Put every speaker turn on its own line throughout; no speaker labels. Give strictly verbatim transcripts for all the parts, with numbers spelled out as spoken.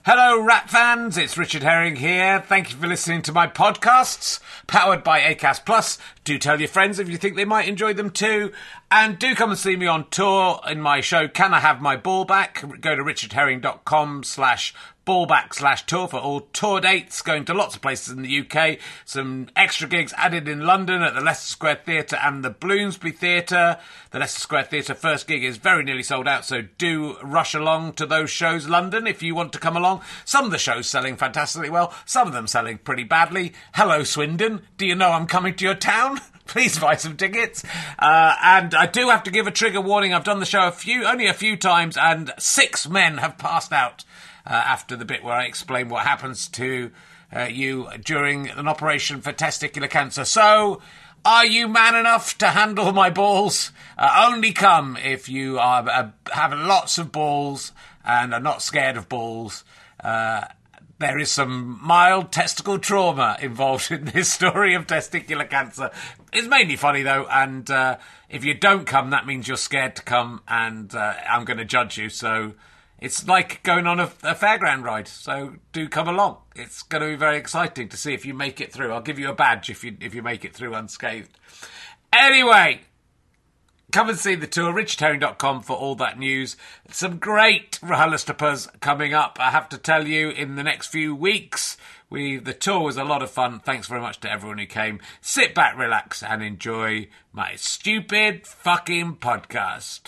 Hello, Rat fans. It's Richard Herring here. Thank you for listening to my podcasts, powered by Acast Plus. Do tell your friends if you think they might enjoy them too. And do come and see me on tour in my show, Can I Have My Ball Back? Go to richardherring.com slash ballback slash tour for all tour dates, going to lots of places in the U K. Some extra gigs added in London at the Leicester Square Theatre and the Bloomsbury Theatre. The Leicester Square Theatre first gig is very nearly sold out, so do rush along to those shows, London, if you want to come along. Some of the shows selling fantastically well, some of them selling pretty badly. Hello, Swindon. Do you know I'm coming to your town? Please buy some tickets. Uh, and I do have to give a trigger warning. I've done the show a few, only a few times, and six men have passed out uh, after the bit where I explain what happens to uh, you during an operation for testicular cancer. So, are you man enough to handle my balls? Uh, only come if you are uh, have lots of balls and are not scared of balls. Uh, There is some mild testicle trauma involved in this story of testicular cancer. It's mainly funny, though, and uh, if you don't come, that means you're scared to come, and uh, I'm going to judge you. So it's like going on a, a fairground ride, so do come along. It's going to be very exciting to see if you make it through. I'll give you a badge if you if you make it through unscathed. Anyway, come and see the tour, richard herring dot com for all that news. Some great RHLSTPs coming up, I have to tell you, in the next few weeks. We The tour was a lot of fun. Thanks very much to everyone who came. Sit back, relax, and enjoy my stupid fucking podcast.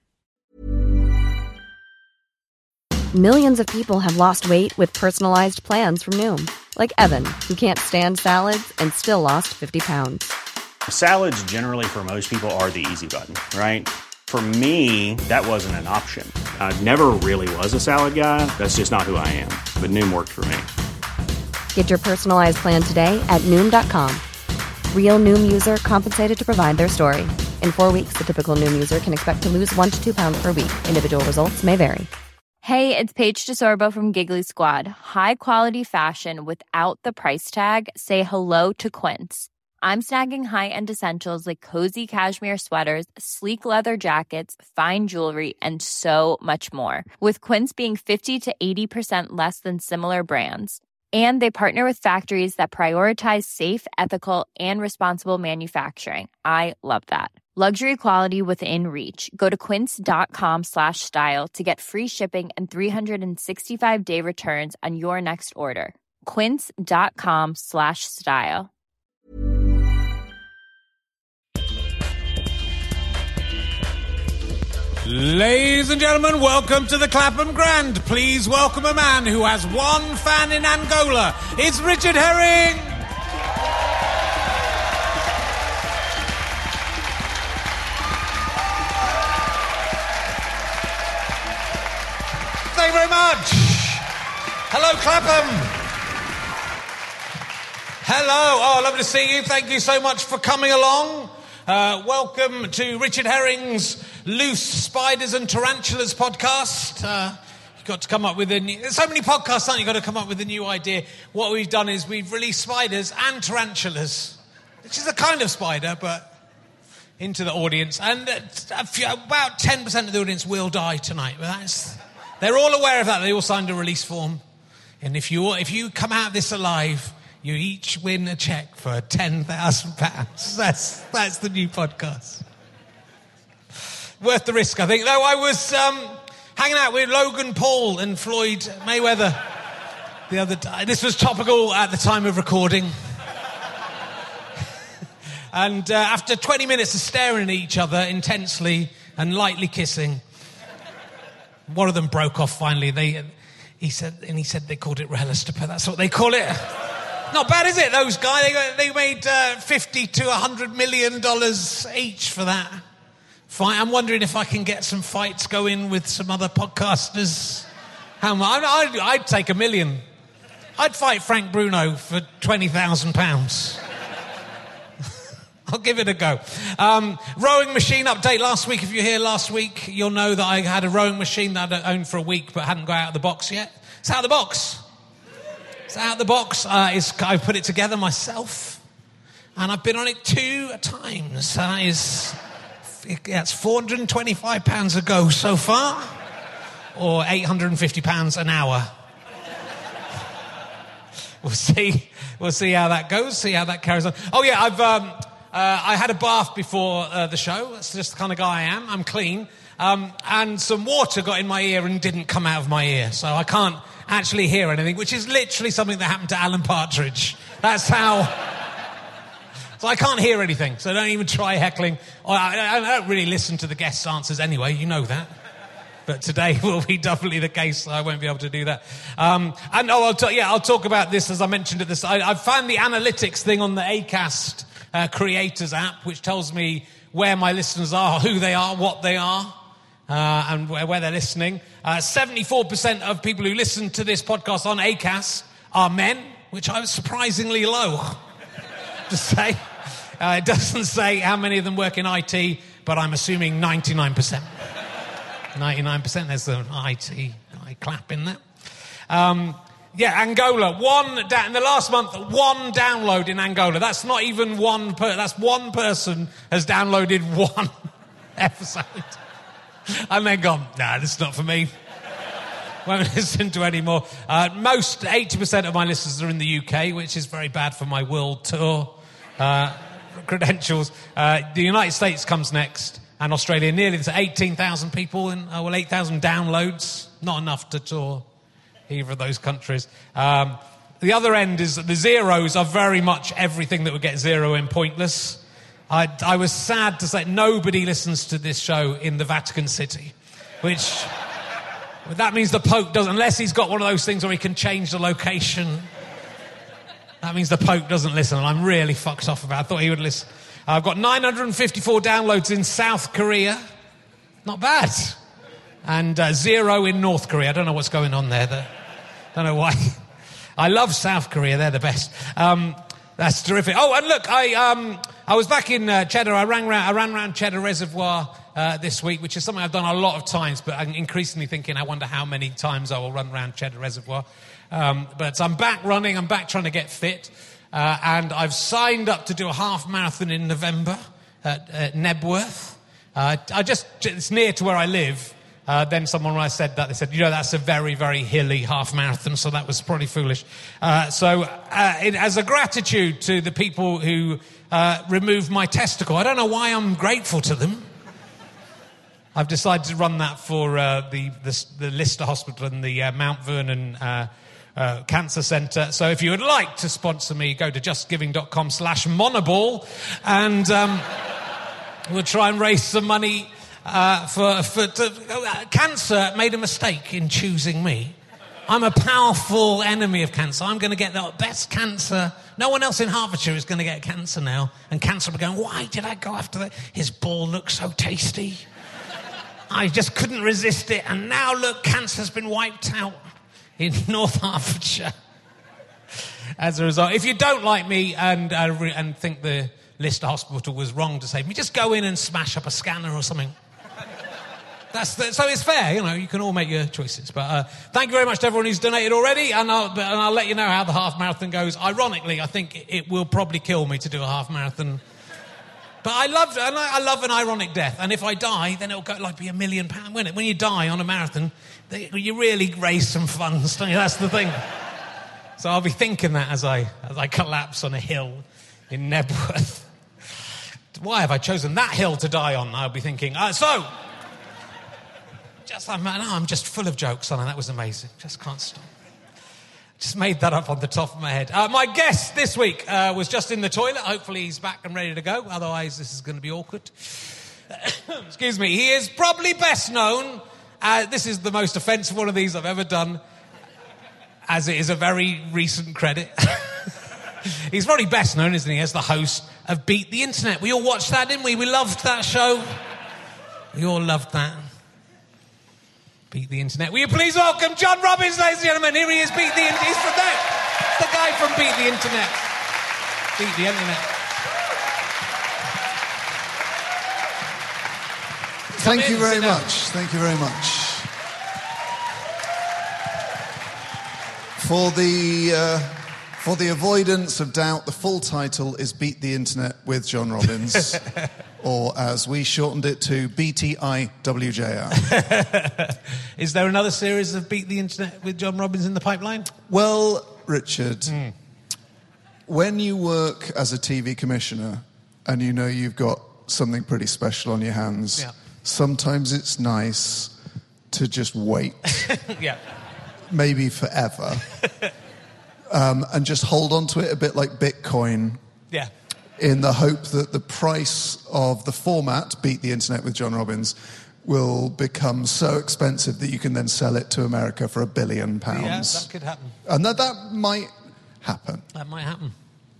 Millions of people have lost weight with personalized plans from Noom. Like Evan, who can't stand salads and still lost fifty pounds.
Salads generally for most people are the easy button, right? For me, that wasn't an option. I never really was a salad guy. That's just not who I am. But Noom worked for me.
Get your personalized plan today at Noom dot com. Real Noom user compensated to provide their story. In four weeks, the typical Noom user can expect to lose one to two pounds per week. Individual results may vary.
Hey, it's Paige DeSorbo from Giggly Squad. High quality fashion without the price tag. Say hello to Quince. I'm snagging high-end essentials like cozy cashmere sweaters, sleek leather jackets, fine jewelry, and so much more. With Quince being fifty to eighty percent less than similar brands. And they partner with factories that prioritize safe, ethical, and responsible manufacturing. I love that. Luxury quality within reach. Go to quince.com slash style to get free shipping and three sixty-five day returns on your next order. Quince.com slash style.
Ladies and gentlemen, welcome to the Clapham Grand. Please welcome a man who has one fan in Angola. It's Richard Herring. Thank you very much. Hello, Clapham. Hello. Oh, lovely to see you. Thank you so much for coming along. Uh, welcome to Richard Herring's Loose Spiders and Tarantulas podcast. Uh, you've got to come up with a new... There's so many podcasts, aren't you? You've got to come up with a new idea. What we've done is we've released spiders and tarantulas, which is a kind of spider, but into the audience. And uh, a few, about ten percent of the audience will die tonight. But that's, they're all aware of that. They all signed a release form. And if you if you come out of this alive, you each win a cheque for ten thousand pounds. That's, that's the new podcast. Worth the risk, I think. Though I was um, hanging out with Logan Paul and Floyd Mayweather the other day. This was topical at the time of recording. And uh, after twenty minutes of staring at each other intensely and lightly kissing, one of them broke off finally. They, he said, and he said they called it RHLSTP. That's what they call it. Not bad, is it? Those guys, they, they made uh, fifty to a hundred million dollars each for that. Fight. I'm wondering if I can get some fights going with some other podcasters. How much? I'd, I'd take a million. I'd fight Frank Bruno for twenty thousand pounds. I'll give it a go. Um, rowing machine update last week. If you're here last week, you'll know that I had a rowing machine that I'd owned for a week but hadn't got out of the box yet. It's out of the box. It's out of the box. Uh, it's, I put it together myself. And I've been on it two times. Uh, it's, it's four hundred twenty-five pounds a go so far. Or eight hundred fifty pounds an hour.
we'll see. We'll see how that goes. See how that carries on. Oh yeah, I've um, uh, I had a bath before uh, the show. That's just the kind of guy I am. I'm clean. Um, and some water got in my ear and didn't come out of my ear, so I can't actually hear anything, which is literally something that happened to Alan Partridge. That's how... So I can't hear anything, so don't even try heckling. I, I don't really listen to the guests' answers anyway, you know that. But today will be definitely the case, so I won't be able to do that. Um, and oh, I'll t- yeah, I'll talk about this, as I mentioned at this. I, I found the analytics thing on the Acast uh, Creators app, which tells me where my listeners are, who they are, what they are. Uh, and where, where they're listening. Uh, seventy-four percent of people who listen to this podcast on Acast are men, which I was surprisingly low to say. Uh, it doesn't say how many of them work in I T, but I'm assuming ninety-nine percent. ninety-nine percent, there's an I T I clap in there. Um, yeah, Angola. One da- in the last month, one download in Angola. That's not even one per- that's one person has downloaded one episode. And then gone, nah, this is not for me. Won't listen to any more. Uh, most, eighty percent of my listeners are in the U K, which is very bad for my world tour uh, credentials. Uh, the United States comes next, and Australia. Nearly there's eighteen thousand people, and uh, well, eight thousand downloads. Not enough to tour either of those countries. Um, the other end is that the zeros are very much everything that would get zero in pointless. I, I was sad to say nobody listens to this show in the Vatican City, which that means the Pope doesn't, unless he's got one of those things where he can change the location. That means the Pope doesn't listen, and I'm really fucked off about it. I thought he would listen. I've got nine hundred fifty-four downloads in South Korea. Not bad. And uh, zero in North Korea. I don't know what's going on there. I don't know why. I love South Korea. They're the best. Um, that's terrific. Oh, and look, I... Um, I was back in uh, Cheddar. I ran around, I ran around Cheddar Reservoir uh, this week, which is something I've done a lot of times, but I'm increasingly thinking, I wonder how many times I will run around Cheddar Reservoir. Um, but I'm back running. I'm back trying to get fit. Uh, and I've signed up to do a half marathon in November at, at Nebworth. Uh, I just, it's near to where I live. Uh, then someone, when I said that, they said, you know, that's a very, very hilly half marathon, so that was probably foolish. Uh, so uh, it, as a gratitude to the people who uh, removed my testicle, I don't know why I'm grateful to them. I've decided to run that for uh, the, the, the Lister Hospital and the uh, Mount Vernon uh, uh, Cancer Centre. So if you would like to sponsor me, go to justgiving.com slash monoball, and um, we'll try and raise some money. Uh, for, for to, uh, cancer made a mistake in choosing me. I'm a powerful enemy of cancer. I'm going to get the best cancer. No one else in Hertfordshire is going to get cancer now. And cancer will be going, why did I go after that? His ball looks so tasty. I just couldn't resist it. And now, look, cancer's been wiped out in North Hertfordshire. As a result, if you don't like me and, uh, re- and think the Lister Hospital was wrong to save me, just go in and smash up a scanner or something. That's the, so it's fair, you know, you can all make your choices. But uh, thank you very much to everyone who's donated already, and I'll, and I'll let you know how the half marathon goes. Ironically, I think it will probably kill me to do a half marathon. But I love, and I, I love an ironic death. And if I die, then it'll go like be a million pound, won't it? When you die on a marathon, they, you really raise some funds, don't you? That's the thing. So I'll be thinking that as I as I collapse on a hill in Nebworth. Why have I chosen that hill to die on? I'll be thinking. Uh, so. Just, I'm, no, I'm just full of jokes on it. That was amazing. Just can't stop. Just made that up on the top of my head. Uh, my guest this week uh, was just in the toilet. Hopefully he's back and ready to go. Otherwise, this is going to be awkward. Excuse me. He is probably best known. Uh, this is the most offensive one of these I've ever done, as it is a very recent credit. He's probably best known, isn't he, as the host of Beat the Internet. We all watched that, didn't we? We loved that show. We all loved that. Beat the Internet. Will you please welcome John Robins, ladies and gentlemen. Here he is, Beat the Internet. He's from that. The guy from Beat the Internet. Beat the Internet.
Thank you very much. Thank you very much. For the uh, for the avoidance of doubt, the full title is Beat the Internet with John Robins. Or, as we shortened it to, B T I W J R.
Is there another series of Beat the Internet with John Robins in the pipeline?
Well, Richard,
Mm.
when you work as a T V commissioner and you know you've got something pretty special on your hands,
Yeah.
sometimes it's nice to just wait,
Yeah.
maybe forever, um, and just hold on to it a bit like Bitcoin,
Yeah.
in the hope that the price of the format, Beat the Internet with John Robbins, will become so expensive that you can then sell it to America for a billion pounds.
Yeah, that could happen.
And that, that might happen.
That might happen.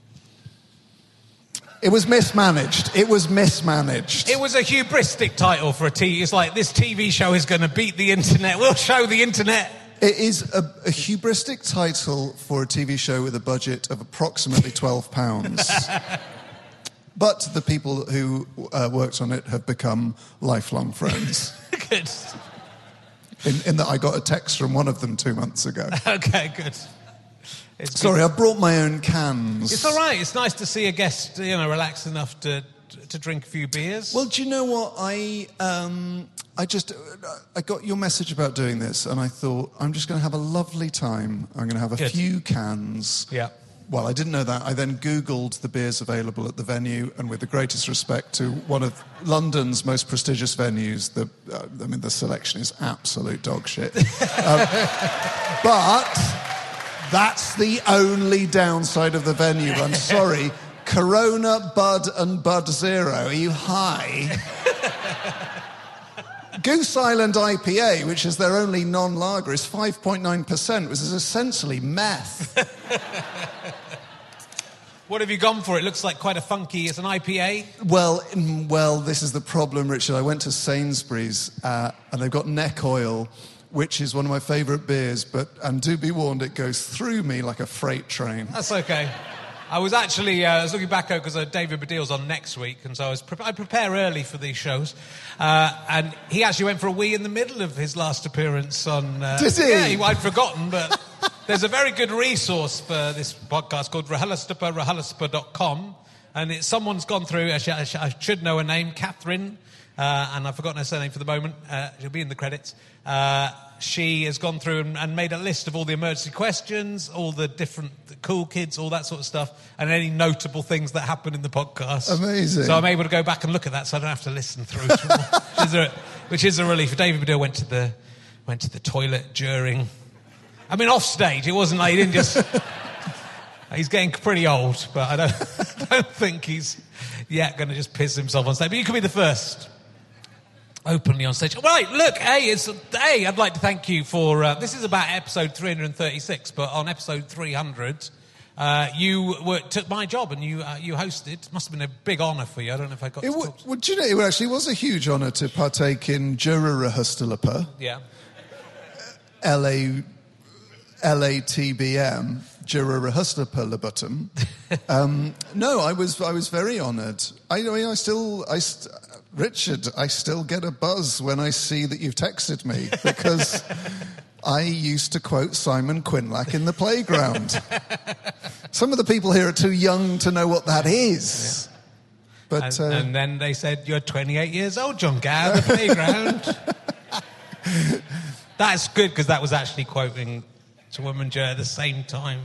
It was mismanaged. It was mismanaged.
It was a hubristic title for a T V. It's like, this T V show is going to beat the internet. We'll show the internet.
It is a, a hubristic title for a T V show with a budget of approximately twelve pounds. But the people who uh, worked on it have become lifelong friends.
Good.
In, in that I got a text from one of them two months ago.
Okay, good. It's
Sorry,
good.
I brought my own cans.
It's all right. It's nice to see a guest, you know, relaxed enough to to drink a few beers.
Well, do you know what? I um, I just uh, I got your message about doing this, and I thought I'm just going to have a lovely time. I'm going to have a
Good.
few cans.
Yeah.
Well, I didn't know that. I then Googled the beers available at the venue, and with the greatest respect to one of London's most prestigious venues, the uh, I mean, the selection is absolute dog shit. um, but that's the only downside of the venue. I'm sorry. Corona, Bud, and Bud Zero. Are you high? Goose Island I P A, which is their only non-lager, is five point nine percent, which is essentially meth.
What have you gone for? It looks like quite a funky... It's an I P A?
Well, mm, well, this is the problem, Richard. I went to Sainsbury's, uh, and they've got Neck Oil, which is one of my favourite beers, but, and do be warned, it goes through me like a freight train.
That's okay. I was actually, uh, I was looking back because uh, David Baddiel's on next week, and so I was pre- I prepare early for these shows. Uh, and he actually went for a wee in the middle of his last appearance on... Uh,
Did he?
Yeah, he, I'd forgotten, but there's a very good resource for this podcast called Rahalastupa, rahalastupa dot com, and it, someone's gone through, I, sh- I, sh- I should know her name, Catherine, uh, and I've forgotten her surname for the moment, uh, she'll be in the credits. Uh, she has gone through and, and made a list of all the emergency questions, all the different the cool kids, all that sort of stuff, and any notable things that happen in the podcast.
Amazing.
So I'm able to go back and look at that, so I don't have to listen through it all, which, is a, which is a relief. David Baddiel went to the went to the toilet during. I mean, off stage. It wasn't like he didn't just. He's getting pretty old, but I don't, I don't think he's yet going to just piss himself on stage. But you could be the first. Openly on stage. Right, look, hey, it's, hey, I'd like to thank you for... Uh, this is about episode three hundred thirty-six, but on episode three hundred, uh, you were, took my job and you uh, you hosted. Must have been a big honour for you. I don't know if I got
It
to
w-
talk to
well, do you know, it actually was a huge honour to partake in Jura Rahustalapa,
Yeah.
L A, L A T B M, Jura Rahustalapa. Um No, I was I was very honoured. I, I mean, I still... I st- Richard, I still get a buzz when I see that you've texted me, because I used to quote Simon Quinlack in The Playground. Some of the people here are too young to know what that is.
Yeah.
But,
And,
uh,
and then they said, you're twenty-eight years old, John Gow, The Playground. That's good, because that was actually quoting to Woman Joe at the same time.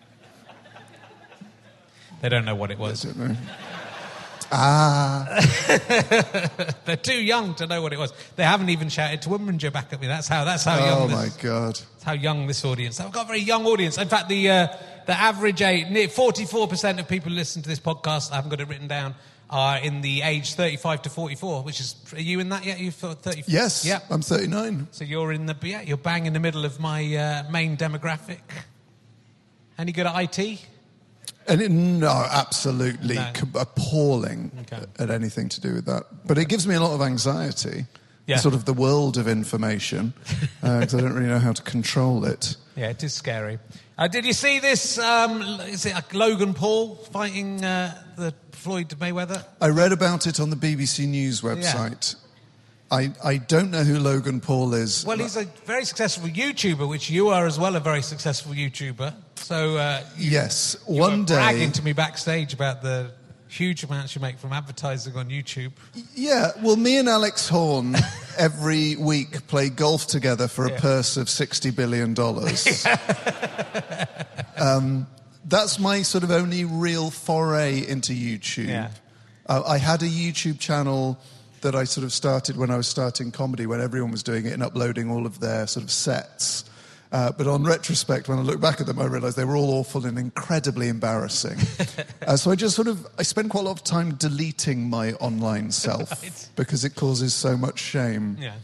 They don't know what it was.
I don't know. Ah.
They're too young to know what it was. They haven't even shouted to Woman Joe back at me. That's how. That's how
Oh,
young.
my
This,
God.
that's how young this audience. I've got a very young audience. In fact, the uh, the average age, near forty-four percent of people who listen to this podcast, I haven't got it written down, are in the age thirty-five to forty-four. Which is, are you in that yet? You thirty?
Yes,
Yeah.
I'm thirty-nine.
So you're in the yeah, you're bang in the middle of my uh, main demographic. Any good at I T?
And it, no, absolutely
No.
c- appalling
Okay.
at anything to do with that. But it gives me a lot of anxiety,
Yeah.
sort of the world of information, because I don't really know how to control it.
Yeah, it is scary. Uh, did you see this? Um, is it uh, Logan Paul fighting uh, the Floyd Mayweather?
I read about it on the B B C News website. I, I don't know who Logan Paul is.
Well, he's a very successful YouTuber, which you are as well, a very successful YouTuber. So uh,
Yes,
you
one
were
day...
bragging to me backstage about the huge amounts you make from advertising on YouTube.
Yeah, well, me and Alex Horn every week play golf together for a
Yeah.
purse of sixty billion dollars. Um, that's my sort of only real foray into YouTube.
Yeah.
Uh, I had a YouTube channel that I sort of started when I was starting comedy, when everyone was doing it and uploading all of their sort of sets. Uh, but on retrospect, when I look back at them, I realised they were all awful and incredibly embarrassing. uh, so I just sort of, I spend quite a lot of time deleting my online self
Right.
because it causes so much shame.
Yeah.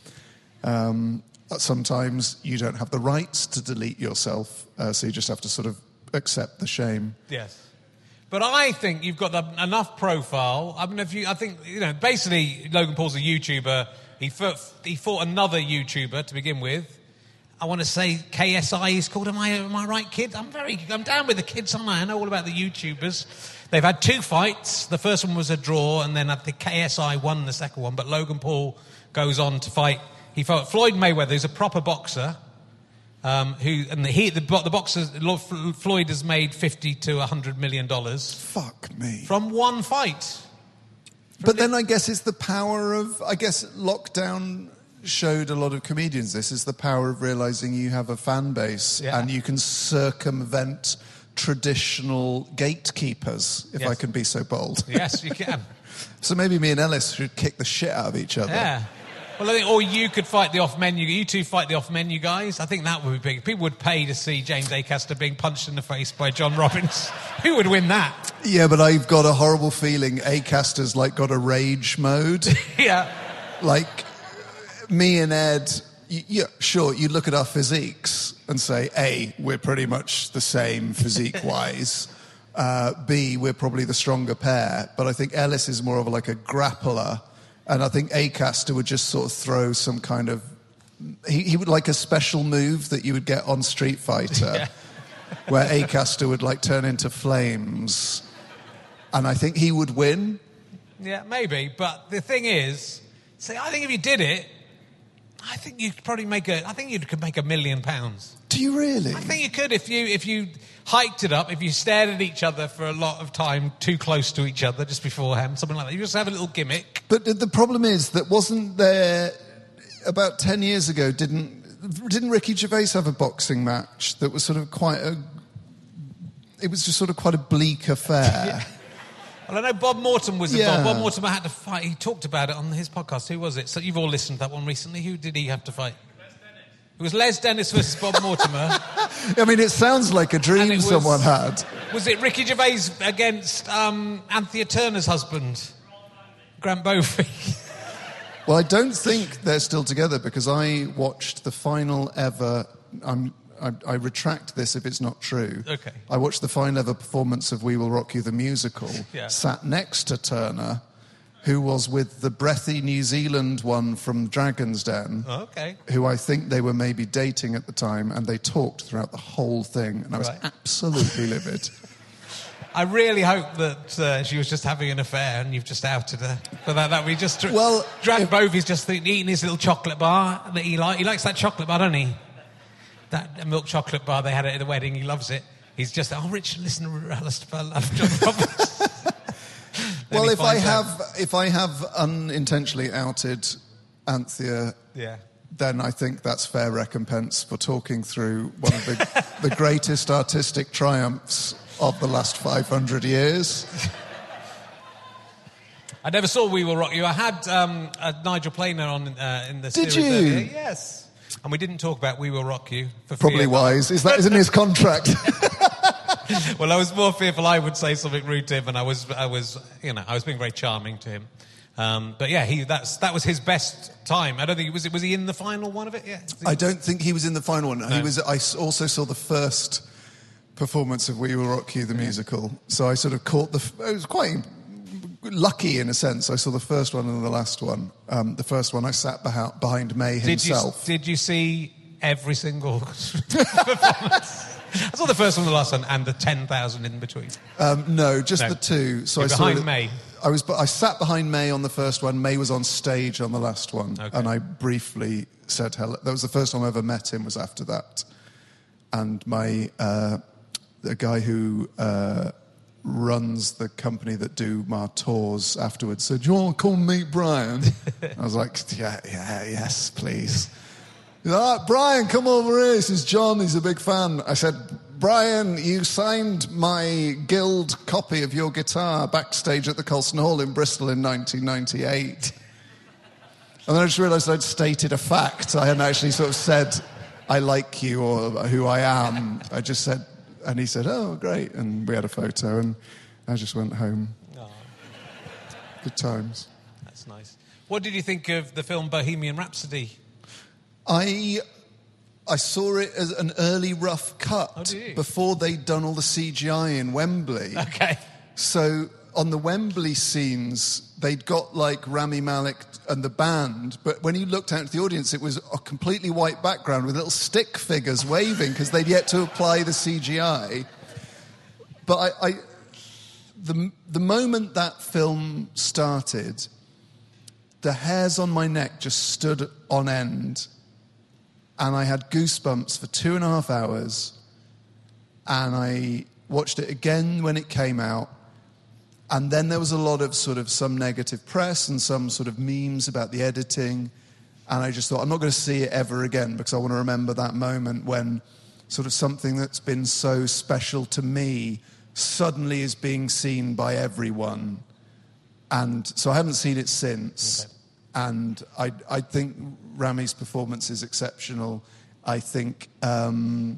Um, sometimes you don't have the rights to delete yourself, uh, so you just have to sort of accept the shame.
Yes. But I think you've got the, enough profile. I mean, if you, I think, you know, basically Logan Paul's a YouTuber. He fought, he fought another YouTuber to begin with. I want to say K S I is called. Am I, am I right, kid? I'm very, I'm down with the kids, aren't I? I know all about the YouTubers. They've had two fights. The first one was a draw, and then I think K S I won the second one. But Logan Paul goes on to fight. He fought Floyd Mayweather, who's a proper boxer. Um, who and the, he, the, the boxer Floyd has made fifty to a hundred million dollars.
Fuck me.
From one fight.
But then I guess it's the power of, I guess lockdown showed a lot of comedians this, is the power of realising you have a fan base
Yeah.
and you can circumvent traditional gatekeepers, if
Yes.
I can be so bold.
Yes, you can.
So maybe me and Ellis should kick the shit out of each other.
Yeah. Well, I think, or you could fight the off-menu. You two fight the off-menu guys. I think that would be big. People would pay to see James Acaster being punched in the face by John Robbins. Who would win that?
Yeah, but I've got a horrible feeling Acaster's like got a rage mode.
Yeah.
Like me and Ed, y- yeah, sure, you look at our physiques and say, A, we're pretty much the same physique-wise. Uh, B, we're probably the stronger pair. But I think Ellis is more of like a grappler. And I think Acaster would just sort of throw some kind of... He, he would like a special move that you would get on Street Fighter,
Yeah.
where Acaster would like turn into flames. And I think he would win.
Yeah, maybe. But the thing is, see, I think if you did it, I think you'd probably make a. I think you could make a million pounds.
Do you really?
I think you could if you if you hiked it up, if you stared at each other for a lot of time, too close to each other just beforehand, something like that. You just have a little gimmick.
But the problem is that wasn't there about ten years ago? Didn't didn't Ricky Gervais have a boxing match that was sort of quite a? It was just sort of quite a bleak affair.
Yeah. Well, I know Bob Mortimer was involved.
Yeah.
Bob Mortimer had to fight. He talked about it on his podcast. Who was it? So you've all listened to that one recently. Who did he have to fight? It was Les Dennis versus Bob Mortimer.
I mean, it sounds like a
And
dream
it was-
someone had.
Was it Ricky Gervais against um, Anthea Turner's husband, Grant Beaufry?
Well, I don't think they're still together because I watched the final ever. I'm, I, I retract this if it's not true.
Okay.
I watched the final ever performance of We Will Rock You the musical.
Yeah.
Sat next to Turner, who was with the breathy New Zealand one from Dragon's Den.
Okay.
Who I think they were maybe dating at the time, and they talked throughout the whole thing, and I was
Right.
absolutely livid.
I really hope that uh, she was just having an affair and you've just outed her for that. That we just
Well,
Drag
if-
Bovey's just eating his little chocolate bar that he like. He likes that chocolate bar, doesn't he? That milk chocolate bar they had at the wedding. He loves it. He's just oh, Richard, listen to Alistair, I love John Roberts. Then
Well,
he
if I
finds out-
have if I have unintentionally outed Anthea,
yeah.
then I think that's fair recompense for talking through one of the, the greatest artistic triumphs of the last five hundred years.
I never saw We Will Rock You. I had um, a Nigel Planer on uh, in the
Did
series
you?
earlier. Yes. And we didn't talk about We Will Rock You. For
Probably
fear-
wise. Is that isn't his contract?
Well, I was more fearful I would say something rude to him, and I was, I was, you know, I was being very charming to him. Um, but yeah, he that's that was his best time. I don't think was it was he in the final one of it? Yeah.
I don't think he was in the final one. He
No.
was. I s- also saw the first performance of We Will Rock You the musical, so I sort of caught the. f- I was quite lucky in a sense. I saw the first one and the last one. Um, the first one I sat behind, behind May
Did you
himself.
did you see every single performance? I saw the first one, the last one, and the ten thousand in between.
Um, no, just
No.
the two. So
You're
I saw
behind
the-
May.
I was. I sat behind May on the first one. May was on stage on the last one,
Okay.
and I briefly said hello. That was the first time I ever met him. Was after that, and my uh, the guy who uh, runs the company that do my tours afterwards said, "Do you want to come meet Brian?" I was like, "Yeah, yeah, yes, please." He's like, "Ah, Brian, come over here. This is John. He's a big fan." I said, Brian, you signed my Guild copy of your guitar backstage at the Colston Hall in Bristol in nineteen ninety-eight. And then I just realised I'd stated a fact. I hadn't actually sort of said, I like you or who I am. I just said, and he said, oh, great. And we had a photo, and I just went home. Aww. Good times.
That's nice. What did you think of the film Bohemian Rhapsody?
I I saw it as an early rough cut
oh, did you?
before they'd done all the C G I in Wembley.
Okay.
So on the Wembley scenes, they'd got like Rami Malek and the band, but when you looked out to the audience, it was a completely white background with little stick figures waving because they'd yet to apply the C G I. But I, I the the moment that film started, the hairs on my neck just stood on end. And I had goosebumps for two and a half hours. And I watched it again when it came out. And then there was a lot of sort of some negative press and some sort of memes about the editing. And I just thought, I'm not going to see it ever again because I want to remember that moment when sort of something that's been so special to me suddenly is being seen by everyone. And so I haven't seen it since. Okay. And I, I think Rami's performance is exceptional. I think um,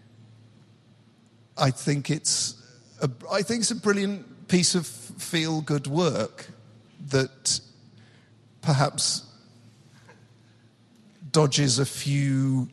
I think it's a, I think it's a brilliant piece of feel-good work that perhaps dodges a few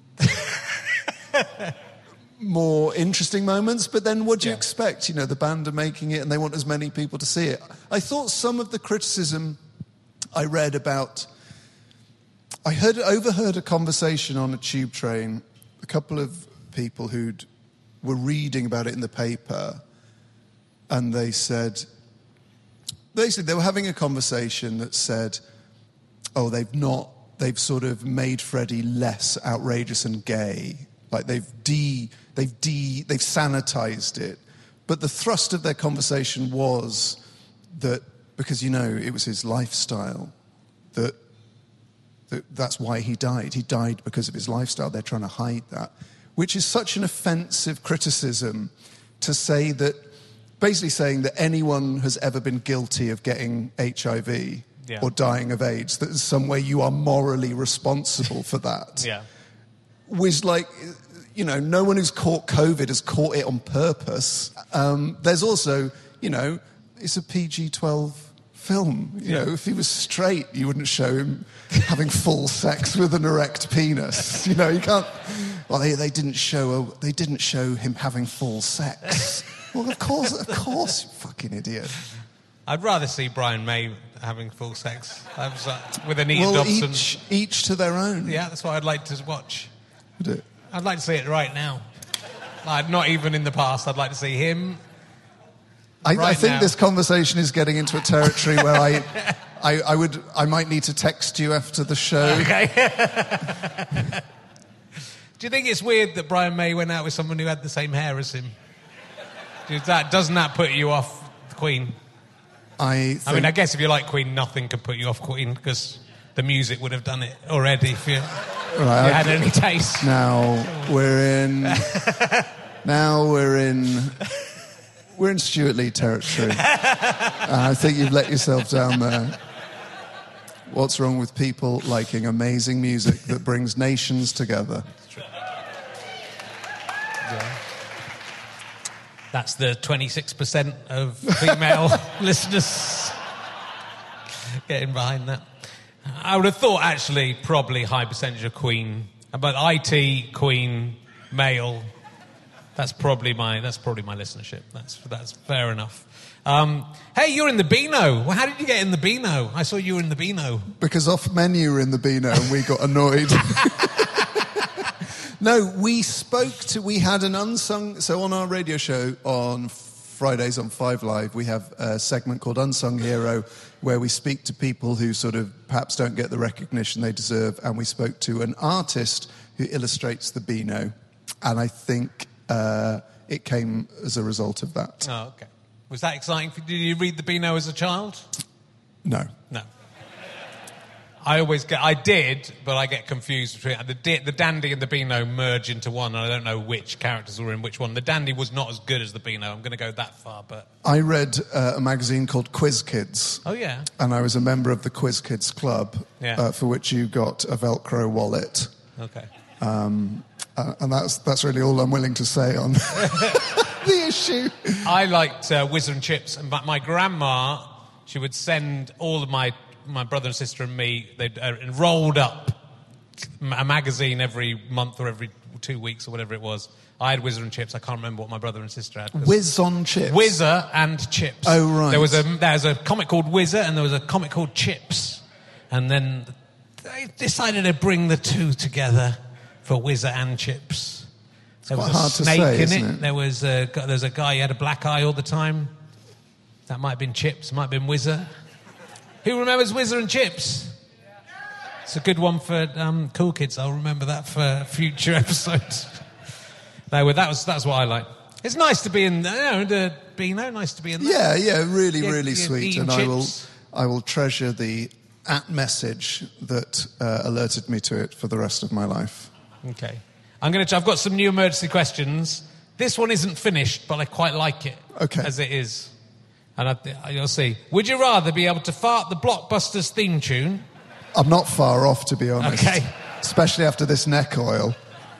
more interesting moments. But then, what do you yeah. expect? You know, the band are making it, and they want as many people to see it. I thought some of the criticism I read about, I heard overheard a conversation on a tube train, a couple of people who were reading about it in the paper, and they said, basically they were having a conversation that said, oh, they've not, they've sort of made Freddie less outrageous and gay, like they've de, they've de, they've sanitized it. But the thrust of their conversation was that, because, you know, it was his lifestyle, that, that that's why he died. He died because of his lifestyle. They're trying to hide that, which is such an offensive criticism to say that, basically saying that anyone has ever been guilty of getting H I V yeah. or dying of AIDS, that in some way you are morally responsible for that.
Yeah.
Was like, you know, no one who's caught COVID has caught it on purpose. Um, there's also, you know, it's a P G twelve film. You yeah. know, if he was straight, you wouldn't show him having full sex with an erect penis. You know, you can't. Well, they, they didn't show a, they didn't show him having full sex. Well, of course, of course, you fucking idiot.
I'd rather see Brian May having full sex uh, with Anita
well,
Dobson.
Each, each to their own.
Yeah, that's what I'd like to watch.
Would it?
I'd like to see it right now. Like, not even in the past. I'd like to see him.
I,
right
I think
now.
This conversation is getting into a territory where I, I, I would, I might need to text you after the show.
Okay. Do you think it's weird that Brian May went out with someone who had the same hair as him? Does that, doesn't that put you off the Queen?
I, think...
I mean, I guess if you like Queen, nothing can put you off Queen because the music would have done it already if you,
right,
you had any taste.
Now we're in. now we're in. We're in Stuart Lee territory. And I think you've let yourself down there. What's wrong with people liking amazing music that brings nations together?
That's true. Yeah. That's the twenty-six percent of female listeners getting behind that. I would have thought, actually, probably high percentage of Queen. But I T, Queen, male... That's probably my that's probably my listenership. That's that's fair enough. Um, hey, you're in the Beano. Well, how did you get in the Beano? I saw you were in the Beano.
Because off menu were in the Beano and we got annoyed. No, we spoke to, we had an unsung, so on our radio show on Fridays on Five Live, we have a segment called Unsung Hero where we speak to people who sort of perhaps don't get the recognition they deserve, and we spoke to an artist who illustrates the Beano. And I think... Uh, it came as a result of that.
Oh, okay. Was that exciting? Did you read the Beano as a child?
No.
No. I always get, I did, but I get confused between the the Dandy and the Beano merge into one, and I don't know which characters were in which one. The Dandy was not as good as the Beano. I'm going to go that far, but
I read uh, a magazine called Quiz Kids.
Oh yeah,
and I was a member of the Quiz Kids Club,
yeah.
uh, for which you got a Velcro wallet.
Okay,
um, uh, and that's that's really all I'm willing to say on the issue.
I liked uh, Whizzer and Chips, and my, my grandma, she would send all of my. My brother and sister and me, they uh, rolled up a magazine every month or every two weeks or whatever it was. I had Whizzer and Chips. I can't remember what my brother and sister had.
Whiz on Chips?
Whizzer and Chips.
Oh, right.
There was a there was a comic called Whizzer and there was a comic called Chips. And then they decided to bring the two together for Whizzer and Chips. There
quite
was a
hard to
snake
say,
in
isn't
it.
it?
There was a, there was a guy who had a black eye all the time. That might have been Chips. Might have been Whizzer. Who remembers Whizzer and Chips? It's a good one for um, cool kids. I'll remember that for future episodes. No, well, that was that's what I like. It's nice to be in, you know, the Beano. Nice to be in there.
Yeah, yeah, really,
Yeah,
really
yeah,
sweet,
eating
and I will,
chips.
I will treasure the at message that uh, alerted me to it for the rest of my life.
Okay, I'm going to. I've got some new emergency questions. This one isn't finished, but I quite like it.
Okay.
As it is. And I, you'll see. Would you rather be able to fart the Blockbusters theme tune?
I'm not far off, to be honest.
Okay.
Especially after this neck oil.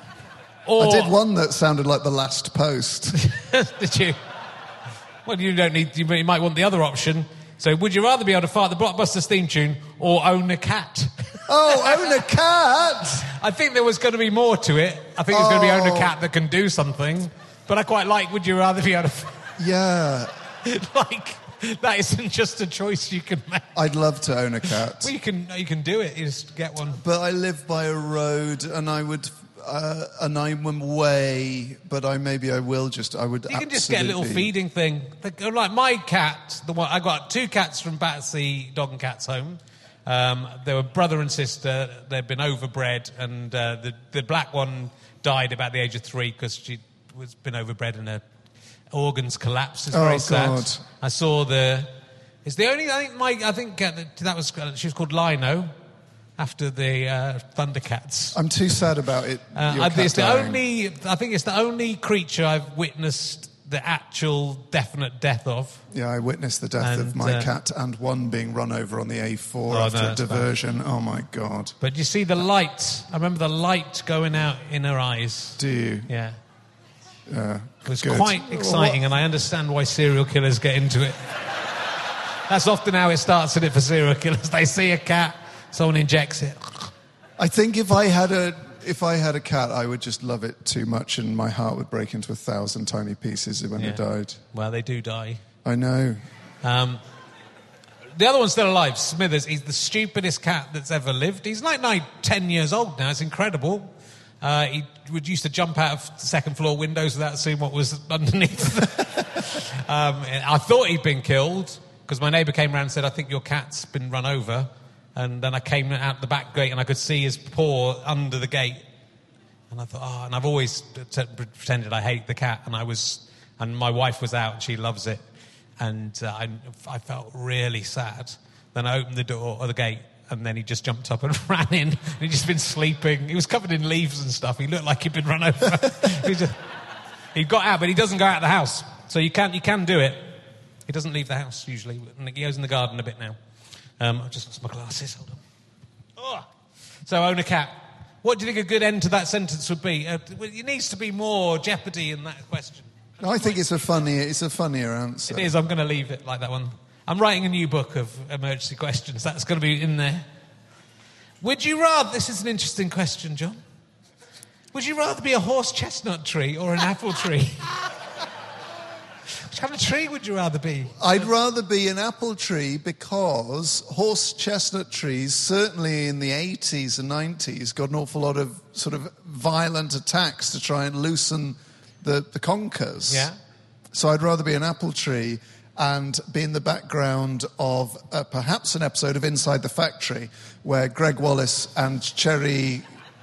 Or
I did one that sounded like The Last Post.
Did you? Well, you don't need. You might want the other option. So, would you rather be able to fart the Blockbusters theme tune or own a cat?
Oh, own a cat!
I think there was going to be more to it. I think there's going to be own a
Oh.
cat that can do something. But I quite like. Would you rather be able to?
Yeah,
Like, that isn't just a choice you can make.
I'd love to own a cat.
Well, you can you can do it. You just get one.
But I live by a road, and I would, uh, and I'm away. But I maybe I will just. I would.
You can just get a little
absolutely-
feeding thing. Like my cat, the one I got two cats from Batsy Dog and Cats Home. Um, they were brother and sister. They'd been overbred, and uh, the the black one died about the age of three because she was been overbred and her organs collapsed. It's
Oh,
very sad.
God.
I saw the. It's the only. I think my. I think uh, that was. Uh, she was called Lino, after the uh, Thundercats.
I'm too sad about it.
Uh,
your
I-
cat
it's the
dying.
only. I think it's the only creature I've witnessed the actual definite death of.
Yeah, I witnessed the death of
And,
my
uh,
cat and one being run over on the A four
Oh,
after
no,
a
that's bad.
diversion. Oh my God!
But you see the light. I remember the light going out in her eyes.
Do you?
Yeah,
Uh,
it was
good.
quite exciting, and I understand why serial killers get into it. That's often how it starts in it for serial killers. They see a cat, someone injects it.
I think if I had a if I had a cat, I would just love it too much, and my heart would break into a thousand tiny pieces when
Yeah.
it died.
Well, they do die.
I know.
Um, the other one's still alive, Smithers. He's the stupidest cat that's ever lived. He's like nine, ten years old now. It's incredible. Uh, he would used to jump out of second floor windows without seeing what was underneath. um, and I thought he'd been killed because my neighbour came round and said, "I think your cat's been run over." And then I came out the back gate and I could see his paw under the gate. And I thought, oh, and I've always t- pretended I hate the cat. And I was, and my wife was out and she loves it. And uh, I, I felt really sad. Then I opened the door or the gate, and then he just jumped up and ran in. And he'd just been sleeping. He was covered in leaves and stuff. He looked like he'd been run over. he just, he got out, but he doesn't go out of the house. So you can you can do it. He doesn't leave the house usually. He goes in the garden a bit now. Um, I've just lost my glasses. Hold on. Oh. So own a cat. What do you think a good end to that sentence would be? Uh, it needs to be more jeopardy in that question.
I think it's a funnier it's a funnier answer.
It is. I'm going to leave it like that one. I'm writing a new book of emergency questions. That's going to be in there. Would you rather... This is an interesting question, John. Would you rather be a horse chestnut tree or an apple tree? Which kind of tree would you rather be?
I'd rather be an apple tree because horse chestnut trees, certainly in the eighties and nineties, got an awful lot of sort of violent attacks to try and loosen the, the conkers.
Yeah.
So I'd rather be an apple tree and be in the background of uh, perhaps an episode of Inside the Factory where Greg Wallace and Cherry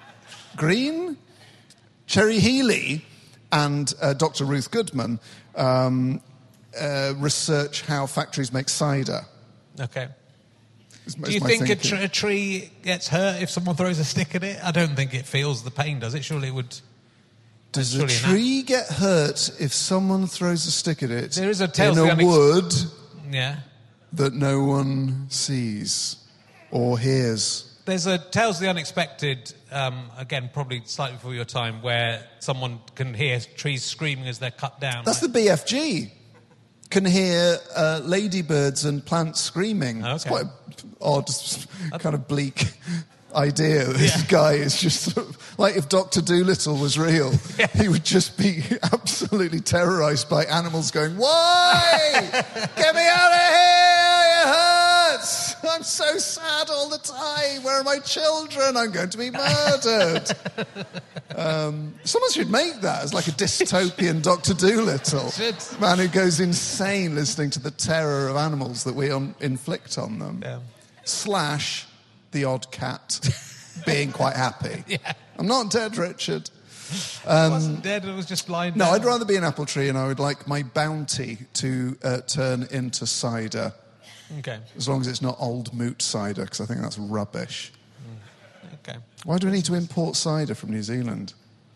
Green? Cherry Healy and uh, Doctor Ruth Goodman um, uh, research how factories make cider.
Okay.
Is,
Do
is
you
my
think a,
thinking.
tr- a tree gets hurt if someone throws a stick at it? I don't think it feels the pain, does it? Surely it would...
Does a
surely not.
tree get hurt if someone throws a stick at it
There is a
in
Tales of
a
the Unex-
wood
Yeah.
that no one sees or hears?
There's a Tales of the Unexpected, um, again, probably slightly before your time, where someone can hear trees screaming as they're cut down.
That's the B F G. Can hear uh, ladybirds and plants screaming.
Okay.
It's quite an odd, kind of bleak idea. This
Yeah.
guy is just sort of, like if Doctor Dolittle was real,
Yeah.
he would just be absolutely terrorised by animals going, "Why? Get me out of here! It hurts! I'm so sad all the time. Where are my children? I'm going to be murdered." Um, someone should make that as like a dystopian Doctor Dolittle.
Should.
Man who goes insane listening to the terror of animals that we on, inflict on them.
Yeah.
Slash the odd cat being quite happy.
Yeah.
I'm not dead, Richard.
I wasn't dead, it was just lying
No,
down.
I'd rather be an apple tree, and I would like my bounty to uh, turn into cider,
Okay,
as long as it's not old moot cider, because I think that's rubbish.
okay.
Why do we need to import cider from New Zealand?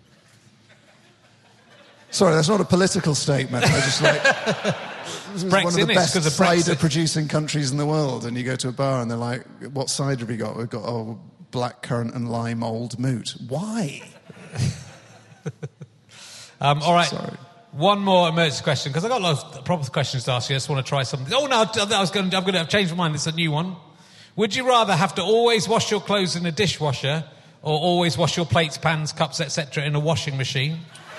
Sorry, that's not a political statement. I just like... This is one of the
Brexit,
best
because of Brexit.
cider-producing countries in the world, and you go to a bar and they're like, "What cider have you got?" We've got oh, blackcurrant and lime old moot. Why?
Um, all right.
Sorry.
One more emergency question, because I've got lots of proper questions to ask you. I just want to try something. Oh, no, I was going to, I'm going to have changed my mind. It's a new one. Would you rather have to always wash your clothes in a dishwasher or always wash your plates, pans, cups, et cetera in a washing machine?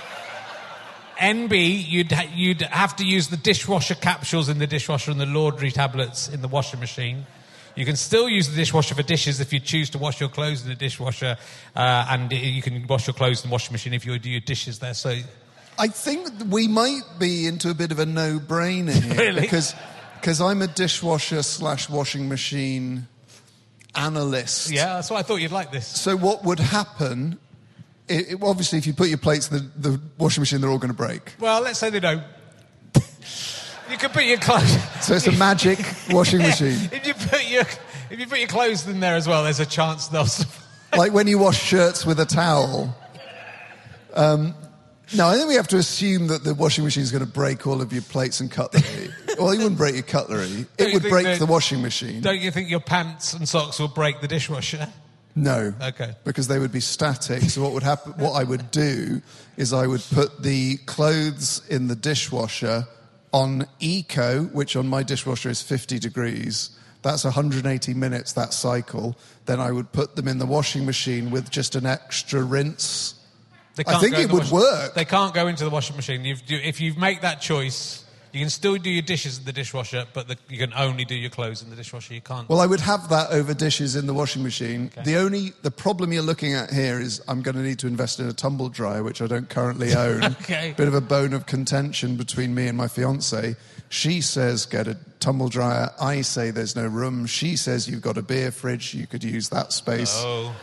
N B, you'd, ha- you'd have to use the dishwasher capsules in the dishwasher and the laundry tablets in the washing machine. You can still use the dishwasher for dishes if you choose to wash your clothes in the dishwasher, uh, and you can wash your clothes in the washing machine if you do your dishes there. So,
I think we might be into a bit of a no-brainer here.
Really?
Because because I'm a dishwasher slash washing machine analyst.
yeah, that's why I thought you'd like this.
So what would happen... It, it, obviously, if you put your plates in the, the washing machine, they're all going to break.
Well, let's say they don't. You could put your clothes...
So it's a magic washing
Yeah,
machine.
If you put your if you put your clothes in there as well, there's a chance they'll.
Like when you wash shirts with a towel. Um, no, I think we have to assume that the washing machine is going to break all of your plates and cutlery. Well, it wouldn't break your cutlery.
Don't
It
you
would
think
break
that-
the washing machine.
Don't you think your pants and socks will break the dishwasher?
No.
Okay.
Because they would be static. So what would happen? What I would do is I would put the clothes in the dishwasher on eco, which on my dishwasher is fifty degrees. That's one hundred eighty minutes, that cycle. Then I would put them in the washing machine with just an extra rinse.
They
I think
go in
it
the
would
washing-
work.
They can't go into the washing machine. You've, you, if you make that choice, you can still do your dishes in the dishwasher, but the, you can only do your clothes in the dishwasher. You can't.
Well, I would have that over dishes in the washing machine. The only the problem you're looking at here is I'm going to need to invest in a tumble dryer, which I don't currently own.
Okay.
Bit of a bone of contention between me and my fiance. She says get a tumble dryer. I say there's no room. She says you've got a beer fridge. You could use that space.
Oh,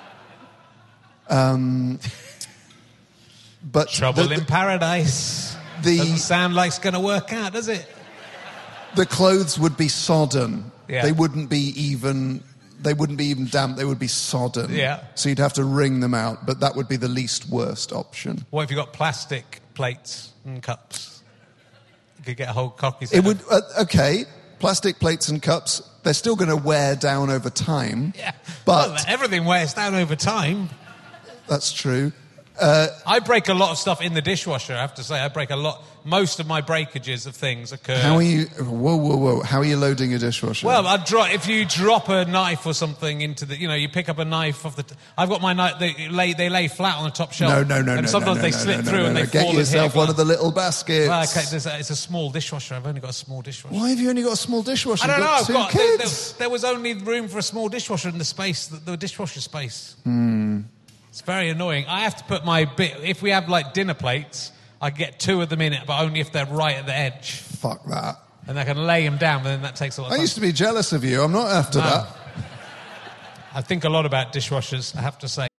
But
trouble
the,
in paradise.
the-
Doesn't sound like it's going to work out, does it?
the clothes would be sodden.
Yeah.
They wouldn't be even. They wouldn't be even damp. They would be sodden.
Yeah.
So you'd have to wring them out. But that would be the least worst option.
What if you got plastic plates and cups? You could get a whole cocky set
It
of-
would, uh, okay, plastic plates and cups, they're still going to wear down over time.
Yeah.
But
Well, everything wears down over time.
that's true.
I break a lot of stuff in the dishwasher, I have to say. I break a lot. Most of my breakages of things occur...
How are you, whoa, whoa, whoa, how are you loading your dishwasher?
Well, I dro- if you drop a knife or something into the... You know, you pick up a knife off the... T- I've got my knife... They lay, they lay flat on the top shelf.
no, no, no,
And
no,
sometimes
no,
they
no,
slip
no, no,
through
no,
and
no.
they
Get
fall and hit
yourself
a
one of
glass.
the little baskets.
Well, okay, there's a, it's a small dishwasher. I've only got a small dishwasher.
Why have you only got a small dishwasher?
I don't
You've
know.
got
I've
two
got, there, there,
kids.
there was only room for a small dishwasher in the space, the, the dishwasher space. Hmm. It's very annoying. I have to put my bit... If we have, like, dinner plates, I get two of them in it, but only if they're right at the edge.
Fuck that.
And I can lay them down, but then that takes a lot of
I
time.
used to be jealous of you. I'm not after
No.
that.
I think a lot about dishwashers, I have to say.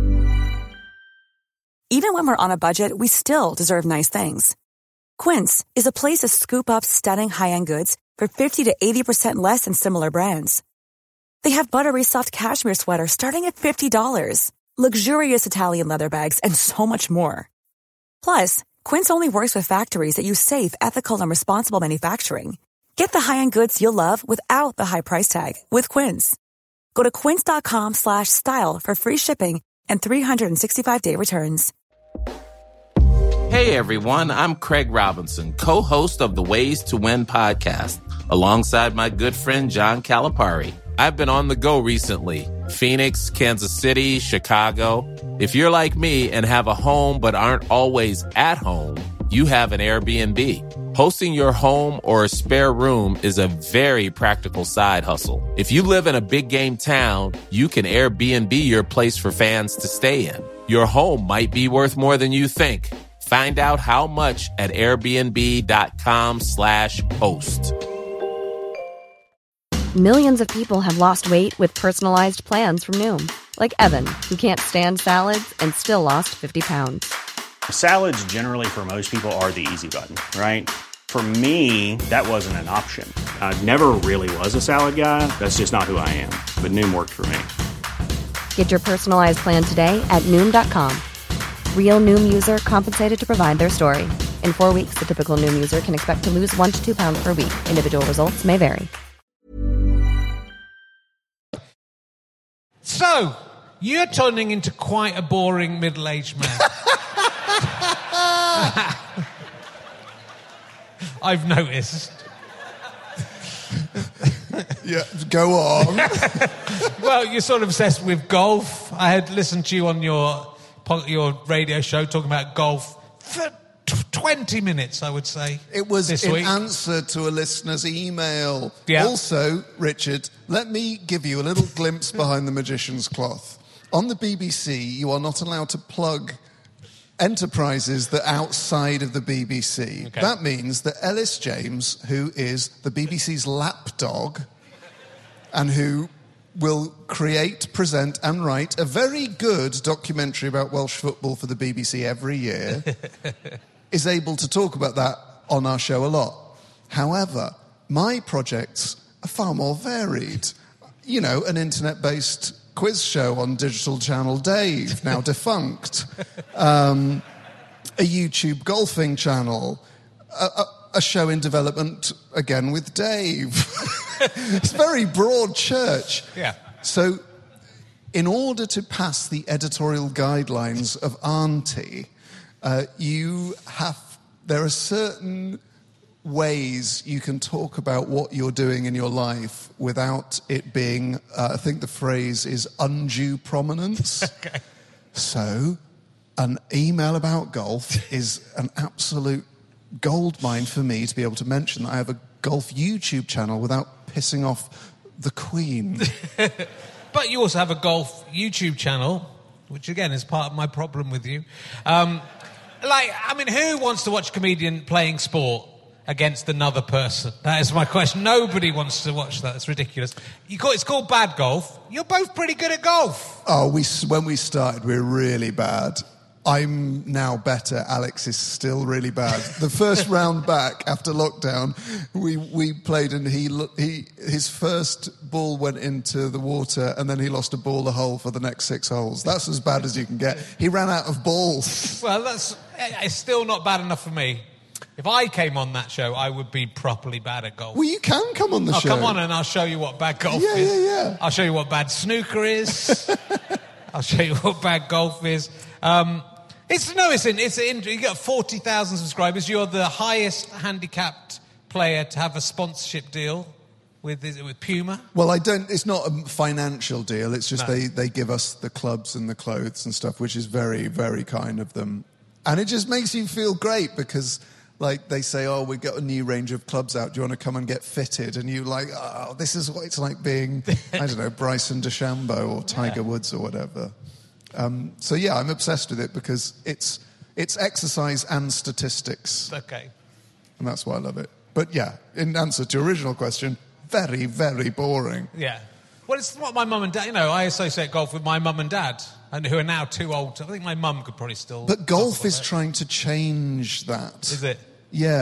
Even when we're on a budget, we still deserve nice things. Quince is a place to scoop up stunning high-end goods for fifty to eighty percent less than similar brands. They have buttery soft cashmere sweaters starting at fifty dollars, luxurious Italian leather bags, and so much more. Plus, Quince only works with factories that use safe, ethical, and responsible manufacturing. Get the high-end goods you'll love without the high price tag with Quince. Go to quince.com slash style for free shipping and three sixty-five day returns.
Hey everyone, I'm Craig Robinson, co-host of the Ways to Win podcast, alongside my good friend John Calipari. I've been on the go recently. Phoenix, Kansas City, Chicago. If you're like me and have a home but aren't always at home, you have an Airbnb. Hosting your home or a spare room is a very practical side hustle. If you live in a big game town, you can Airbnb your place for fans to stay in. Your home might be worth more than you think. Find out how much at airbnb.com slash host.
Millions of people have lost weight with personalized plans from Noom. Like Evan, who can't stand salads and still lost fifty pounds.
Salads generally for most people are the easy button, right? For me, that wasn't an option. I never really was a salad guy. That's just not who I am. But Noom worked for me.
Get your personalized plan today at Noom dot com. Real Noom user compensated to provide their story. In four weeks, the typical Noom user can expect to lose one to two pounds per week. Individual results may vary.
So, you're turning into quite a boring middle-aged man. I've noticed.
Yeah, go on.
Well, you're sort of obsessed with golf. I had listened to you on your your radio show talking about golf for twenty minutes, I would say.
It was
this
in
week.
answer to a listener's email.
Yeah.
Also, Richard, let me give you a little glimpse behind the magician's cloth. On the B B C, you are not allowed to plug enterprises that are outside of the B B C.
Okay.
That means that Ellis James, who is the B B C's lapdog, and who will create, present and write a very good documentary about Welsh football for the B B C every year, is able to talk about that on our show a lot. However, my projects are far more varied. You know, an internet-based quiz show on Digital Channel Dave, now defunct. Um, a YouTube golfing channel. A, a, a show in development, again, with Dave. It's very broad church.
Yeah.
So, in order to pass the editorial guidelines of Auntie, uh, you have... There are certain ways you can talk about what you're doing in your life without it being, uh, I think the phrase is undue prominence.
Okay.
So, an email about golf is an absolute goldmine for me to be able to mention that I have a golf YouTube channel without pissing off the Queen.
But you also have a golf YouTube channel, which again is part of my problem with you. Um, like, I mean, who wants to watch a comedian playing sport against another person? That is my question. Nobody wants to watch that. It's ridiculous. You call, it's called Bad Golf. You're both pretty good at golf.
Oh, we when we started, we were really bad. I'm now better. Alex is still really bad. The first round back after lockdown, we we played and he he his first ball went into the water and then he lost a ball a hole for the next six holes. That's as bad as you can get. He ran out of balls.
Well, that's it's still not bad enough for me. If I came on that show, I would be properly bad at golf.
Well, you can come on the
oh,
show.
Come on and I'll show you what bad golf
yeah,
is.
Yeah, yeah,
I'll show you what bad snooker is. I'll show you what bad golf is. Um, it's no, it's in, it's in, you got forty thousand subscribers. You're the highest handicapped player to have a sponsorship deal with is it with Puma.
Well, I don't. It's not a financial deal. It's just
No.
they they give us the clubs and the clothes and stuff, which is very very kind of them, and it just makes you feel great because. Like, they say, oh, we've got a new range of clubs out. Do you want to come and get fitted? And you're like, oh, this is what it's like being, I don't know, Bryson DeChambeau or Tiger yeah. Woods or whatever. Um, so, yeah, I'm obsessed with it because it's it's exercise and statistics.
Okay.
And that's why I love it. But, yeah, in answer to your original question, very, very boring.
Yeah. Well, it's what my mum and dad, you know, I associate golf with my mum and dad, and who are now too old. I think my mum could probably still...
But golf is trying to change that.
Is it?
Yeah.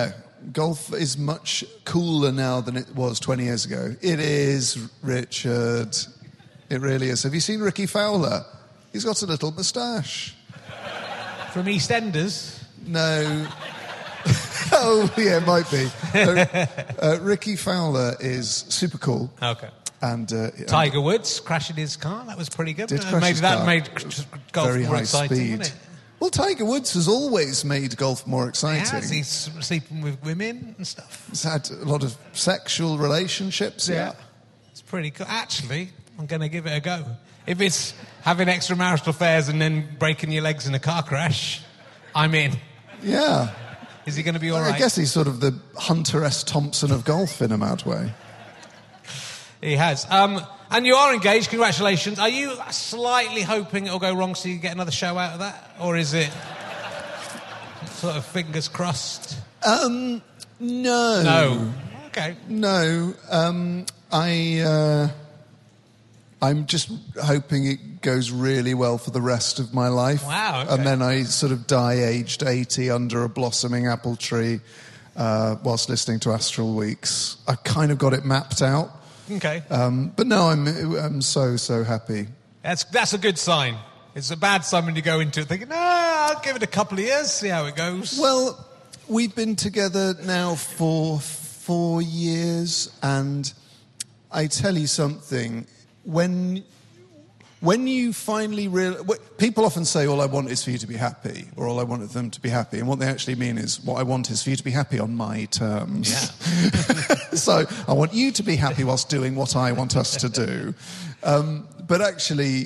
golf is much cooler now than it was twenty years ago. It is, Richard. It really is. Have you seen Ricky Fowler? He's got a little moustache.
From EastEnders?
No. Oh, yeah, it might be. Uh, uh, Ricky Fowler is super cool.
Okay.
And uh,
Tiger Woods crashing his car. That was pretty good.
Did
Uh,
crash
maybe
his
that
car.
made golf
Very
more
high
exciting,
speed.
wasn't it?
Well, Tiger Woods has always made golf more
He
exciting.
has. He's sleeping with women and stuff.
He's had a lot of sexual relationships. Yeah.
It's pretty cool. Actually, I'm going to give it a go. If it's having extramarital affairs and then breaking your legs in a car crash, I'm in.
Yeah.
Is he going to be all
I
right?
guess he's sort of the Hunter S. Thompson of golf in a mad way.
He has. Um, and you are engaged. Congratulations. Are you slightly hoping it'll go wrong so you get another show out of that? Or is it sort of fingers crossed?
Um, no.
No. Okay.
No. Um, I, uh, I'm just hoping it goes really well for the rest of my life.
Wow, okay.
And then I sort of die aged eighty under a blossoming apple tree uh, whilst listening to Astral Weeks. I've kind of got it mapped out.
Okay.
Um, but no, I'm I'm so, so happy.
That's that's a good sign. It's a bad sign when you go into it thinking, no, I'll give it a couple of years, see how it goes.
Well, we've been together now for four years, and I tell you something, when when you finally realize... People often say, all I want is for you to be happy, or all I want is them to be happy, and what they actually mean is, what I want is for you to be happy on my terms.
Yeah.
So I want you to be happy whilst doing what I want us to do. Um, but actually,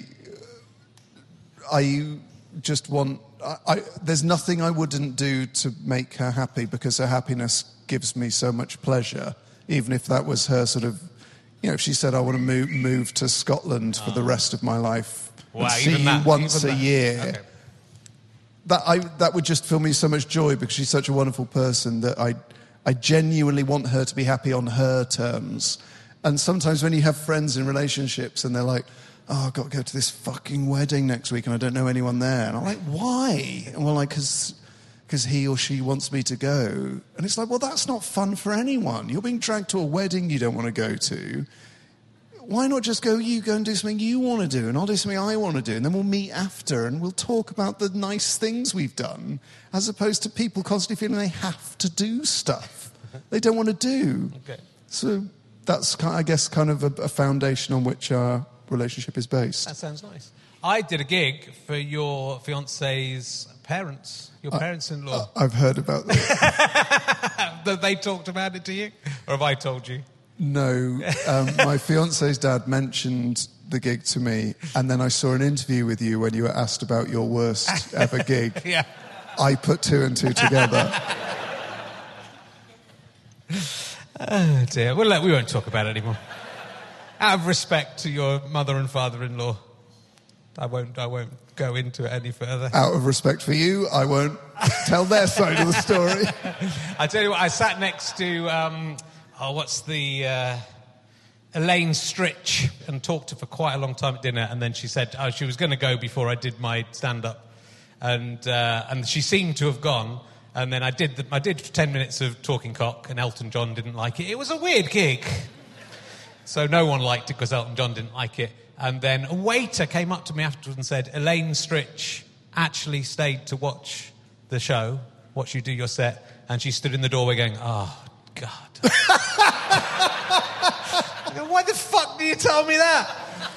I just want... I, I, there's nothing I wouldn't do to make her happy, because her happiness gives me so much pleasure, even if that was her sort of... You know, if she said, I want to move, move to Scotland for oh. the rest of my life
wow,
and see
even
you
that,
once a
that.
year,
okay.
that, I, that would just fill me so much joy, because she's such a wonderful person that I, I genuinely want her to be happy on her terms. And sometimes when you have friends in relationships and they're like, oh, I've got to go to this fucking wedding next week and I don't know anyone there. And I'm like, why? And we're like, because... because he or she wants me to go. And it's like, well, that's not fun for anyone. You're being dragged to a wedding you don't want to go to. Why not just go, you go and do something you want to do, and I'll do something I want to do, and then we'll meet after, and we'll talk about the nice things we've done, as opposed to people constantly feeling they have to do stuff they don't want to do.
Okay.
So that's, I guess, kind of a, a foundation on which our relationship is based.
That sounds nice. I did a gig for your fiance's parents, your uh, parents-in-law.
Uh, I've heard about that.
That they talked about it to you? Or have I told you?
No. Um, my fiance's dad mentioned the gig to me, and then I saw an interview with you when you were asked about your worst ever gig.
Yeah.
I put two and two together.
Oh, dear. Well, look, we won't talk about it anymore. Out of respect to your mother and father-in-law, I won't, I won't go into it any further.
Out of respect for you, I won't tell their side of the story.
I tell you what, I sat next to, um, oh, what's the, uh, Elaine Stritch, and talked to her for quite a long time at dinner, and then she said oh, she was going to go before I did my stand-up, and uh, and she seemed to have gone, and then I did the, I did ten minutes of talking cock, and Elton John didn't like it. It was a weird gig. So no one liked it because Elton John didn't like it. And then a waiter came up to me afterwards and said, Elaine Stritch actually stayed to watch the show, watch you do your set, and she stood in the doorway going, oh, God. Why the fuck do you tell me that?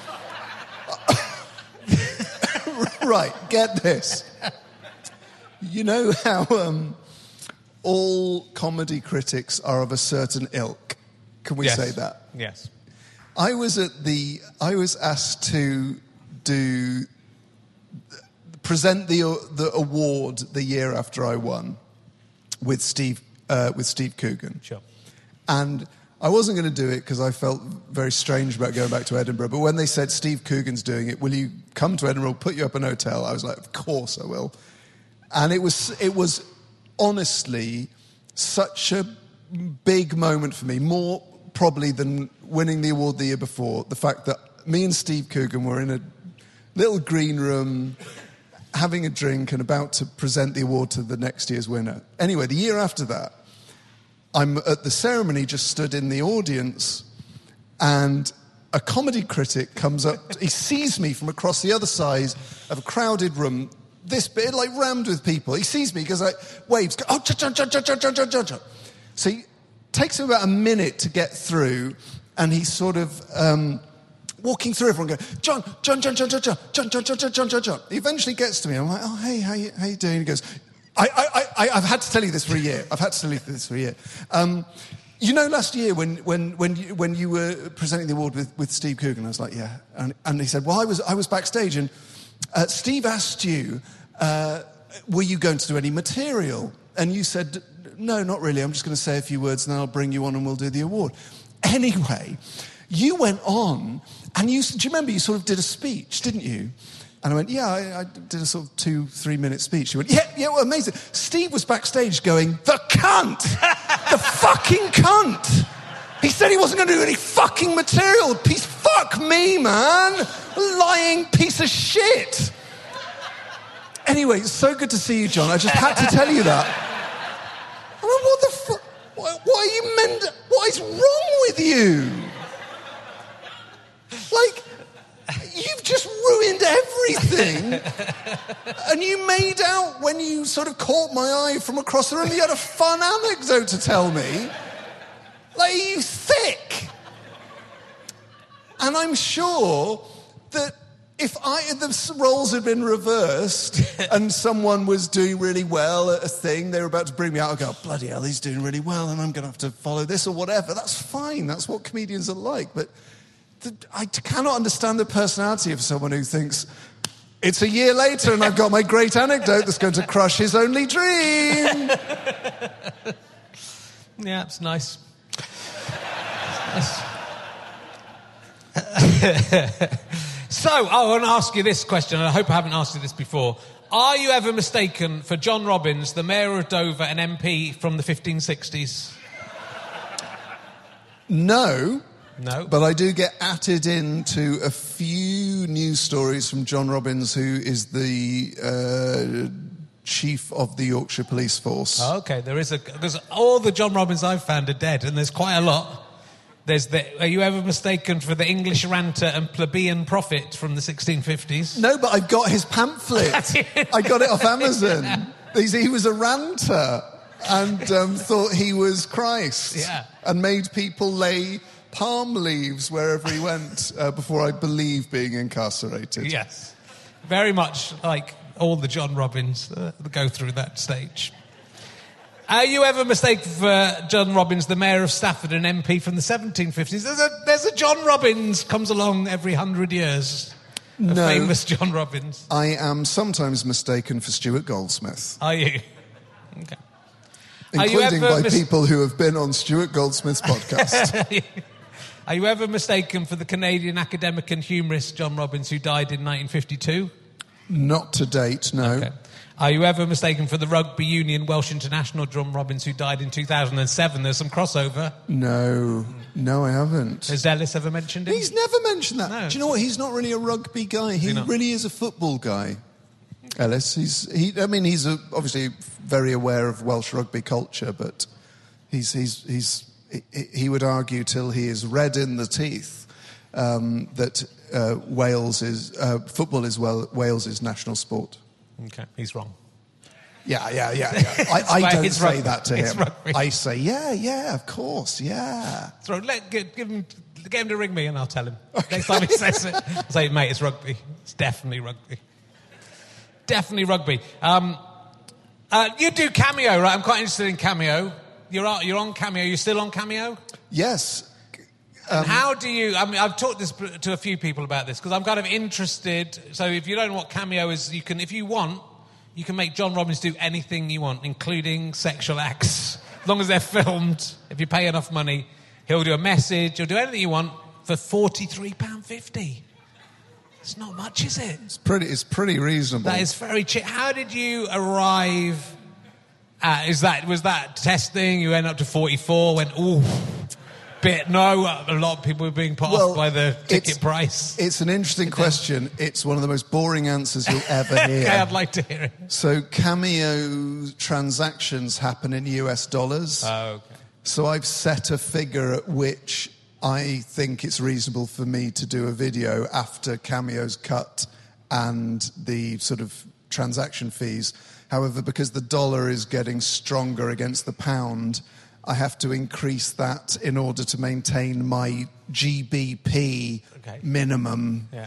Right, get this. You know how um, all comedy critics are of a certain ilk? Can we
yes.
say that?
Yes.
I was at the. I was asked to do present the the award the year after I won with Steve uh, with Steve Coogan.
Sure.
And I wasn't going to do it because I felt very strange about going back to Edinburgh. But when they said Steve Coogan's doing it, will you come to Edinburgh? Put you up in a hotel. I was like, of course I will. And it was it was honestly such a big moment for me, more probably than winning the award the year before. The fact that me and Steve Coogan were in a little green room having a drink and about to present the award to the next year's winner. Anyway, the year after that, I'm at the ceremony, just stood in the audience, and a comedy critic comes up. He sees me from across the other side of a crowded room, this bit, like rammed with people. He sees me, goes like, waves, go, oh, cha cha cha cha cha cha cha cha cha. So he takes him about a minute to get through, and he's sort of um, walking through everyone, going, John, John, John, John, John, John, John, John, John, John, John, John, John. He eventually gets to me. I'm like, oh, hey, how you, how you doing? He goes, I, I, I, I've had to tell you this for a year. I've had to tell you this for a year. Um, you know, last year when when when you, when you were presenting the award with, with Steve Coogan, I was like, yeah. And, and he said, well, I was I was backstage, and uh, Steve asked you, uh, were you going to do any material? And you said, no, not really. I'm just going to say a few words, and then I'll bring you on, and we'll do the award. Anyway, you went on, and you do you remember you sort of did a speech, didn't you? And I went, yeah, I, I did a sort of two, three-minute speech. He went, yeah, yeah, well, amazing. Steve was backstage going, the cunt! The fucking cunt! He said he wasn't going to do any fucking material. Piece, fuck me, man! Lying piece of shit! Anyway, it's so good to see you, John. I just had to tell you that. I went, what the fuck? What, what are you meant... What is wrong with you? Like... You've just ruined everything. And you made out, when you sort of caught my eye from across the room, you had a fun anecdote to tell me. Like, you thick. And I'm sure that if I the roles had been reversed and someone was doing really well at a thing, they were about to bring me out, I'd go, bloody hell, he's doing really well, and I'm going to have to follow this or whatever. That's fine. That's what comedians are like. But... I cannot understand the personality of someone who thinks, it's a year later and I've got my great anecdote that's going to crush his only dream.
Yeah, it's nice. It's nice. So, I want to ask you this question, and I hope I haven't asked you this before. Are you ever mistaken for John Robbins, the Mayor of Dover, an M P from the fifteen sixties?
No.
No.
But I do get atted into a few news stories from John Robbins, who is the uh, chief of the Yorkshire Police Force.
Oh, okay, there is a... Because all the John Robbins I've found are dead, and there's quite a lot. There's the... Are you ever mistaken for the English ranter and plebeian prophet from the sixteen fifties?
No, but I've got his pamphlet. I got it off Amazon. He's, he was a ranter and um, thought he was Christ.
Yeah.
And made people lay... palm leaves wherever he went uh, before, I believe, being incarcerated.
Yes. Very much like all the John Robbins uh, that go through that stage. Are you ever mistaken for John Robbins, the Mayor of Stafford, an M P from the seventeen fifties? There's a, there's a John Robbins comes along every hundred years. A
no,
famous John Robbins.
I am sometimes mistaken for Stuart Goldsmith.
Are you? Okay.
Including by
mis-
people who have been on Stuart Goldsmith's podcast.
Are you ever mistaken for the Canadian academic and humorist John Robbins, who died in nineteen fifty-two?
Not to date, no.
Okay. Are you ever mistaken for the rugby union Welsh international John Robbins, who died in two thousand seven? There's some crossover.
No. No, I haven't.
Has Ellis ever mentioned it?
He's never mentioned that.
No.
Do you know what? He's not really a rugby guy. He, he really is a football guy. Ellis, he's he. I mean, he's a, obviously very aware of Welsh rugby culture, but he's he's he's he, he would argue till he is red in the teeth um, that uh, Wales is uh, football is well Wales's national sport.
Okay, he's wrong.
Yeah, yeah, yeah. yeah. I, I don't say
rugby.
that to
it's
him.
Rugby.
I say, yeah, yeah, of course, yeah.
So let give, give him get him to ring me, and I'll tell him okay. Next time he says it. I'll say, mate, it's rugby. It's definitely rugby. Definitely rugby. Um, uh, you do Cameo, right? I'm quite interested in Cameo. You're on, you're on Cameo. You're still on Cameo?
Yes.
Um,
Um,
how do you... I mean, I've talked this to a few people about this, because I'm kind of interested... So if you don't know what Cameo is, you can, if you want, you can make John Robbins do anything you want, including sexual acts. As long as they're filmed, if you pay enough money, he'll do a message, he'll do anything you want for forty-three pounds fifty. It's not much, is it?
It's pretty, it's pretty reasonable.
That is very cheap. How did you arrive at... Is that, was that testing? You went up to forty-four, went, ooh... Bit no, a lot of people are being put
well,
off by the ticket
it's,
price.
It's an interesting question. It's one of the most boring answers you'll ever hear.
Okay, I'd like to hear it.
So Cameo transactions happen in U S dollars.
Oh, okay.
So I've set a figure at which I think it's reasonable for me to do a video after Cameo's cut and the sort of transaction fees. However, because the dollar is getting stronger against the pound, I have to increase that in order to maintain my G B P
okay.
minimum.
Yeah.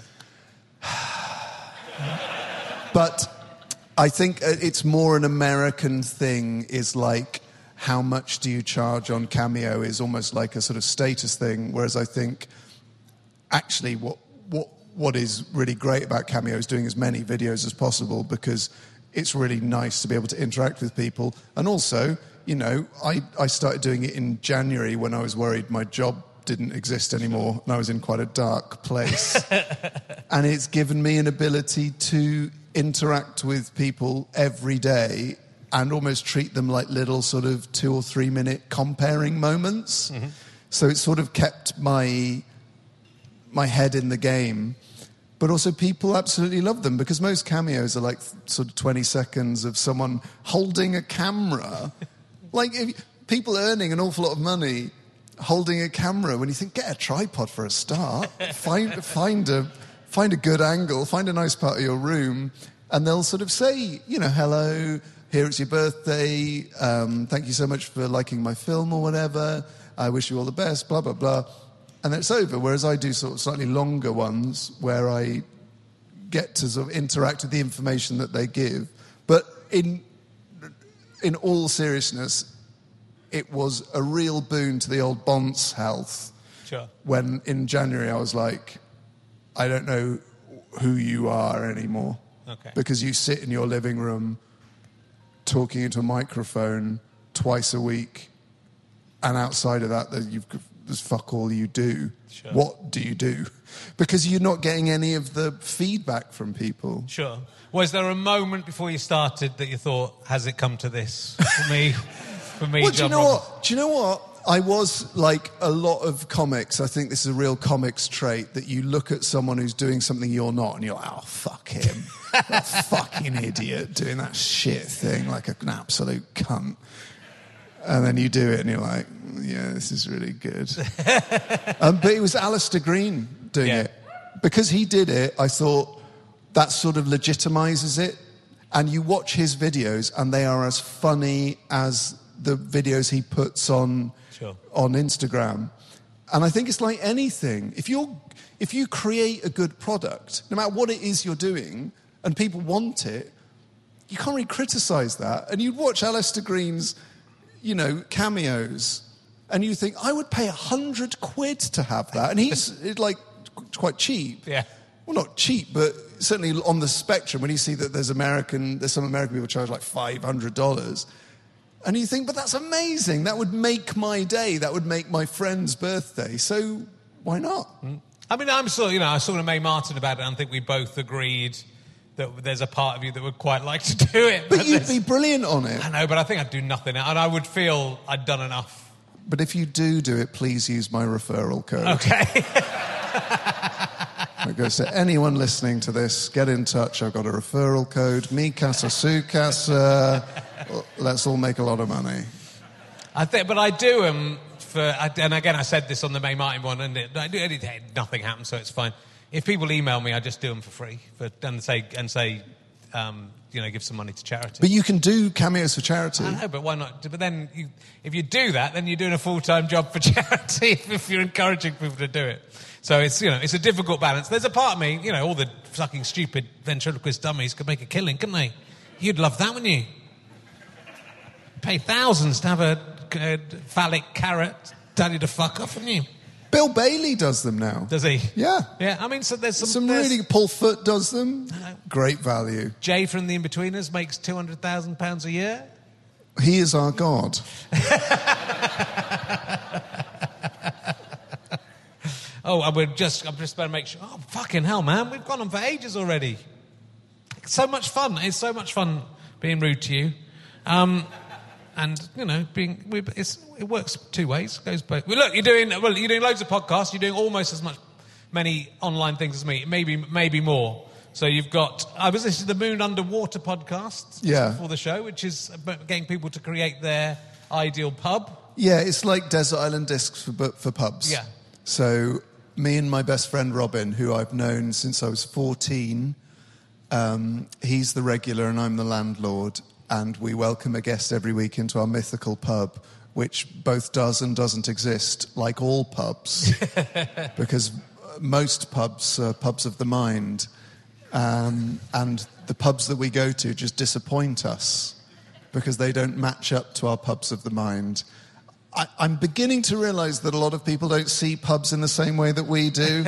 But I think it's more an American thing, is like, how much do you charge on Cameo is almost like a sort of status thing, whereas I think actually what what what is really great about Cameo is doing as many videos as possible, because it's really nice to be able to interact with people. And also, you know, I, I started doing it in January when I was worried my job didn't exist anymore and I was in quite a dark place. And it's given me an ability to interact with people every day and almost treat them like little sort of two or three minute comparing moments. Mm-hmm. So it's sort of kept my my head in the game. But also people absolutely love them, because most cameos are like sort of twenty seconds of someone holding a camera. Like if, people earning an awful lot of money holding a camera, when you think, get a tripod for a start, find, find, a, find a good angle, find a nice part of your room, and they'll sort of say, you know, hello, here it's your birthday, um, thank you so much for liking my film or whatever, I wish you all the best, blah, blah, blah. And then it's over, whereas I do sort of slightly longer ones where I get to sort of interact with the information that they give. But in in all seriousness, it was a real boon to the old Bont's health.
Sure.
When in January I was like, I don't know who you are anymore.
Okay.
Because you sit in your living room talking into a microphone twice a week, and outside of that, you've... there's fuck all you do.
Sure.
What do you do? Because you're not getting any of the feedback from people.
Sure. Was there a moment before you started that you thought, has it come to this for me? For me,
well,
John
do you know
Roberts?
what? Do you know what? I was like a lot of comics. I think this is a real comics trait, that you look at someone who's doing something you're not, and you're like, oh, fuck him. That fucking idiot doing that shit thing like an absolute cunt. And then you do it and you're like, yeah, this is really good. um, but it was Alistair Green doing
Yeah.
it. Because he did it, I thought that sort of legitimizes it. And you watch his videos and they are as funny as the videos he puts on,
Sure.
on Instagram. And I think it's like anything. If you're, if you create a good product, no matter what it is you're doing, and people want it, you can't really criticize that. And you'd watch Alistair Green's, you know, cameos, and you think, I would pay a hundred quid to have that. And he's it's like quite cheap.
Yeah.
Well, not cheap, but certainly on the spectrum, when you see that there's American, there's some American people charge like five hundred dollars. And you think, but that's amazing. That would make my day. That would make my friend's birthday. So why not?
Mm. I mean, I'm sort of, you know, I was talking to Mae Martin about it, and I think we both agreed that there's a part of you that would quite like to do it.
But,
But
you'd
there's-
be brilliant on it.
I know, but I think I'd do nothing, and I would feel I'd done enough.
But if you do do it, please use my referral code.
Okay.
It goes to anyone listening to this, get in touch. I've got a referral code. Me casa, su casa. Let's all make a lot of money.
I think, but I do them for, and again, I said this on the Mae Martin one, and it, I do, it, nothing happens, so it's fine. If people email me, I just do them for free, for, and say, and say, um, you know, give some money to charity.
But you can do cameos for charity.
I know, but why not? But then, you, if you do that, then you're doing a full-time job for charity. If you're encouraging people to do it, so it's you know, it's a difficult balance. There's a part of me, you know, all the fucking stupid ventriloquist dummies could make a killing, couldn't they? You'd love that, wouldn't you? Pay thousands to have a, a phallic carrot tell you to fuck off, wouldn't you?
Bill Bailey does them now.
Does he?
Yeah.
Yeah, I mean, so there's some...
Some
there's-
really... Paul Foot does them. Great value.
Jay from The In-Betweeners makes two hundred thousand pounds a year.
He is our god.
Oh, I would just, I'm just about to make sure... Oh, fucking hell, man. We've gone on for ages already. It's so much fun. It's so much fun being rude to you. Um... And you know, being we, it's, it works two ways. It goes both. Well, look, you're doing well. You're doing loads of podcasts. You're doing almost as much many online things as me. Maybe maybe more. So you've got. I was listening to the Moon Underwater podcast just
Yeah.
before the show, which is about getting people to create their ideal pub.
Yeah, it's like Desert Island Discs for, bu- for pubs.
Yeah.
So me and my best friend Robin, who I've known since I was fourteen, um, he's the regular and I'm the landlord, and we welcome a guest every week into our mythical pub, which both does and doesn't exist, like all pubs, because most pubs are pubs of the mind, um, and the pubs that we go to just disappoint us because they don't match up to our pubs of the mind. I, I'm beginning to realise that a lot of people don't see pubs in the same way that we do,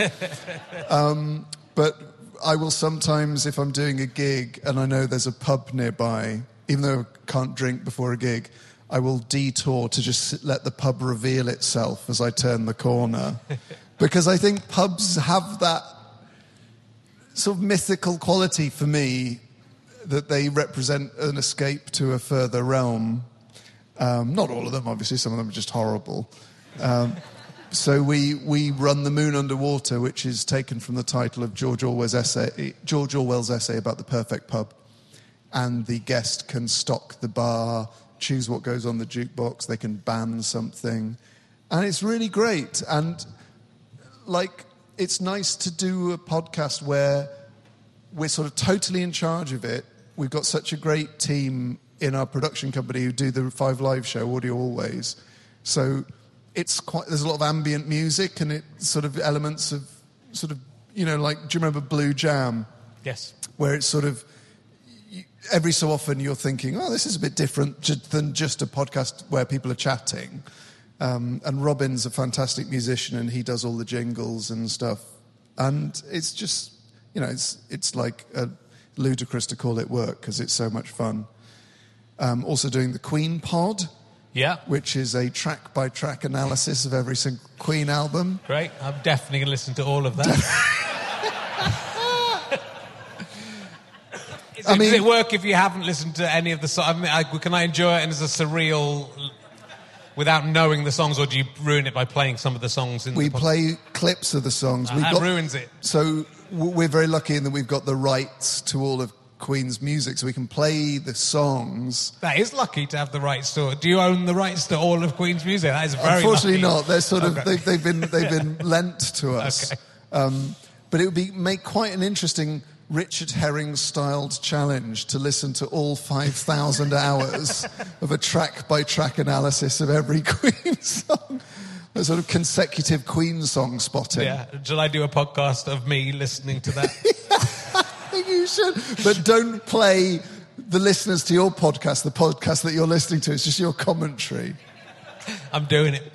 um, but I will sometimes, if I'm doing a gig and I know there's a pub nearby, even though I can't drink before a gig, I will detour to just sit, let the pub reveal itself as I turn the corner. Because I think pubs have that sort of mythical quality for me, that they represent an escape to a further realm. Um, not all of them, obviously. Some of them are just horrible. Um, so we we run The Moon Underwater, which is taken from the title of George Orwell's essay, George Orwell's essay about the perfect pub. And the guest can stock the bar, choose what goes on the jukebox, they can ban something. And it's really great. And, like, it's nice to do a podcast where we're sort of totally in charge of it. We've got such a great team in our production company who do the Five Live show, Audio Always. So it's quite, there's a lot of ambient music and it sort of elements of sort of, you know, like, do you remember Blue Jam?
Yes.
Where it's sort of, every so often you're thinking, oh, this is a bit different than just a podcast where people are chatting. Um, and Robin's a fantastic musician and he does all the jingles and stuff. And it's just, you know, it's it's like a, ludicrous to call it work because it's so much fun. Um, also doing the Queen Pod.
Yeah.
Which is a track-by-track analysis of every single Queen album.
Great. I'm definitely going to listen to all of that. Is it, I mean, does it work if you haven't listened to any of the songs? I mean, I, can I enjoy it as a surreal, without knowing the songs, or do you ruin it by playing some of the songs? In
we
the
play clips of the songs.
Uh,
we've
that
got,
ruins it.
So we're very lucky in that we've got the rights to all of Queen's music, so we can play the songs.
That is lucky to have the rights to. Do you own the rights to all of Queen's music? That is very
Unfortunately
lucky.
not. They're sort of
okay.
they've, they've been they've been lent to us.
Okay.
Um, but it would be make quite an interesting Richard Herring-styled challenge to listen to all five thousand hours of a track-by-track analysis of every Queen song. A sort of consecutive Queen song spotting.
Yeah. Shall I do a podcast of me listening to that?
I think you should. But don't play the listeners to your podcast, the podcast that you're listening to. It's just your commentary.
I'm doing it.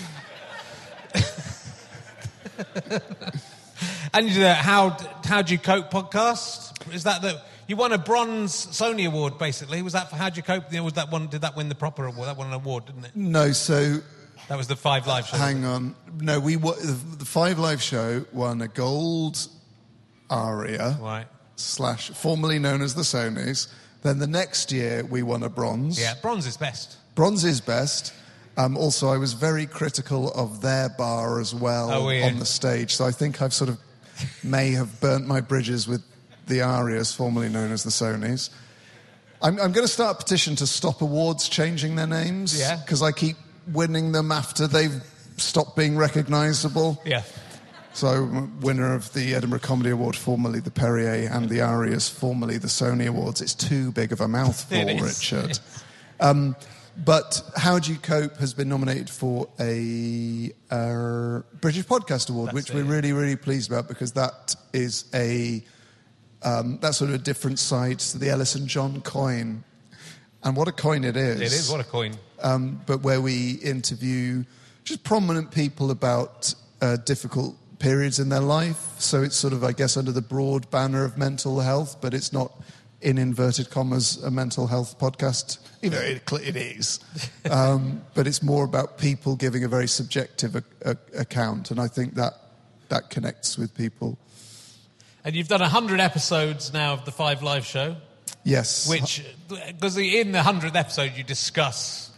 And uh, how how do you cope podcast? Is that the you won a bronze Sony award basically? Was that for How Do You Cope? Was that one? Did that win the proper award? That won an award, didn't it?
No, so
that was the Five Live show.
Hang on, no, we the, the Five Live show won a gold aria,
right?
Slash, formerly known as the Sonys. Then the next year we won a bronze.
Yeah, bronze is best.
Bronze is best. Um, also, I was very critical of their bar as well
oh, yeah.
on the stage, so I think I've sort of may have burnt my bridges with the Arias, formerly known as the Sonys. I'm, I'm going to start a petition to stop awards changing their names.
Yeah.
Because I keep winning them after they've stopped being recognisable.
Yeah.
So I'm winner of the Edinburgh Comedy Award, formerly the Perrier, and the Arias, formerly the Sony Awards. It's too big of a mouthful, Richard. Um, but How Do You Cope has been nominated for a uh, British Podcast Award,
That's
which
it.
we're really, really pleased about because that is a um, that's sort of a different side to the Ellis and John coin. And what a coin it is.
It is, what a coin.
Um, but where we interview just prominent people about uh, difficult periods in their life. So it's sort of, I guess, under the broad banner of mental health, but it's not, in inverted commas, a mental health podcast. You know, it, it is. Um, but it's more about people giving a very subjective a, a, account, and I think that that connects with people.
And you've done one hundred episodes now of the Five Live show.
Yes.
Which, because in the hundredth episode you discuss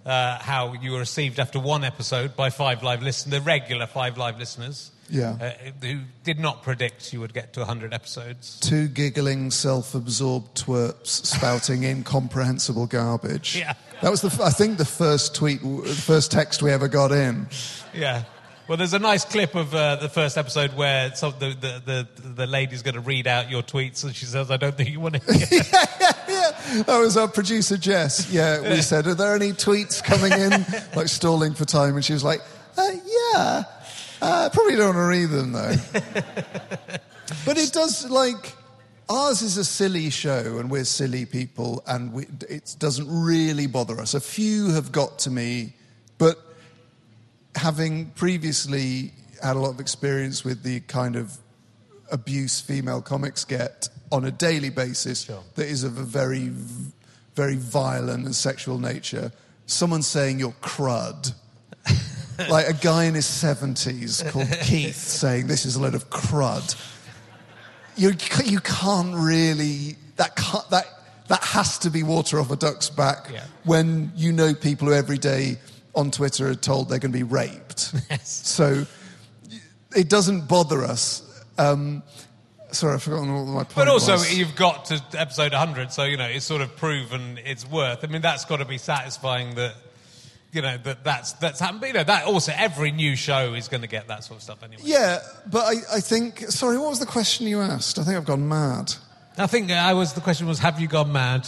uh, how you were received after one episode by Five Live listeners, the regular Five Live listeners,
Yeah.
uh, who did not predict you would get to one hundred episodes.
Two giggling, self-absorbed twerps spouting incomprehensible garbage.
Yeah.
That was, the, I think, the first tweet, the first text we ever got in.
Yeah. Well, there's a nice clip of uh, the first episode where some, the, the, the, the lady's going to read out your tweets and she says, I don't think you want to hear.
yeah, yeah, yeah. That was our producer, Jess. Yeah, we said, are there any tweets coming in? Like stalling for time. And she was like, uh, yeah. Uh, probably don't want to read them, though. But it does, like, ours is a silly show and we're silly people and we, it doesn't really bother us. A few have got to me, but having previously had a lot of experience with the kind of abuse female comics get on a daily basis
Sure.
that is of a very, very violent and sexual nature, someone saying you're crud... Like a guy in his seventies called Keith saying this is a load of crud. You you can't really that can't, that that has to be water off a duck's back
yeah.
when you know people who every day on Twitter are told they're going to be raped.
Yes.
So it doesn't bother us. Um, sorry, I've forgotten what my point
But also,
was.
you've got to episode one hundred, so, you know, it's sort of proven its worth. I mean, that's got to be satisfying that... You know, that that's, that's happened. But, you know, that also, every new show is going to get that sort of stuff anyway.
Yeah, but I, I think... Sorry, what was the question you asked? I think I've gone mad.
I think I was, the question was, have you gone mad?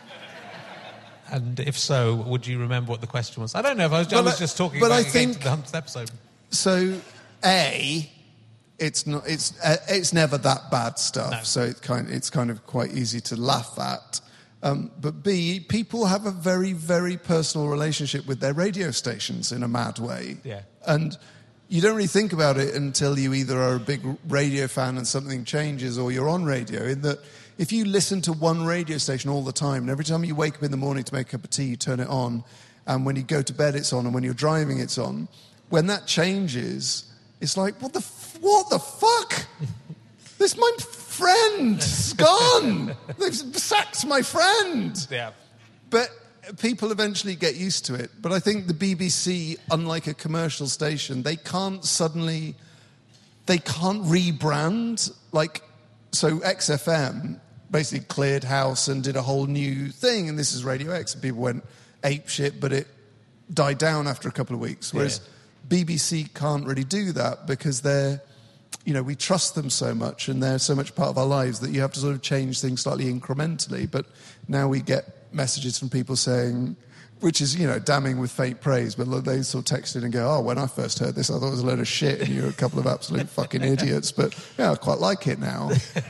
And if so, would you remember what the question was? I don't know if I was, I was
I,
just talking
but
about
I
it
think,
against the hundredth episode.
So, A, it's not it's uh, it's never that bad stuff.
No.
So it's kind it's kind of quite easy to laugh at. Um, but B, people have a very, very personal relationship with their radio stations in a mad way.
Yeah.
And you don't really think about it until you either are a big radio fan and something changes or you're on radio, in that if you listen to one radio station all the time, and every time you wake up in the morning to make a cup of tea, you turn it on, and when you go to bed it's on, and when you're driving it's on, when that changes, it's like, what the, f- what the fuck? This is my friend. It's gone. They've sacked my friend.
Yeah.
But people eventually get used to it. But I think the B B C, unlike a commercial station, they can't suddenly... They can't rebrand. Like, so X F M basically cleared house and did a whole new thing, and this is Radio X, and people went apeshit, but it died down after a couple of weeks. Whereas
Yeah.
B B C can't really do that because they're... You know, we trust them so much and they're so much part of our lives that you have to sort of change things slightly incrementally. But now we get messages from people saying, which is, you know, damning with faint praise, but they sort of text in and go, oh, when I first heard this, I thought it was a load of shit and you're a couple of absolute fucking idiots. But, yeah, I quite like it now.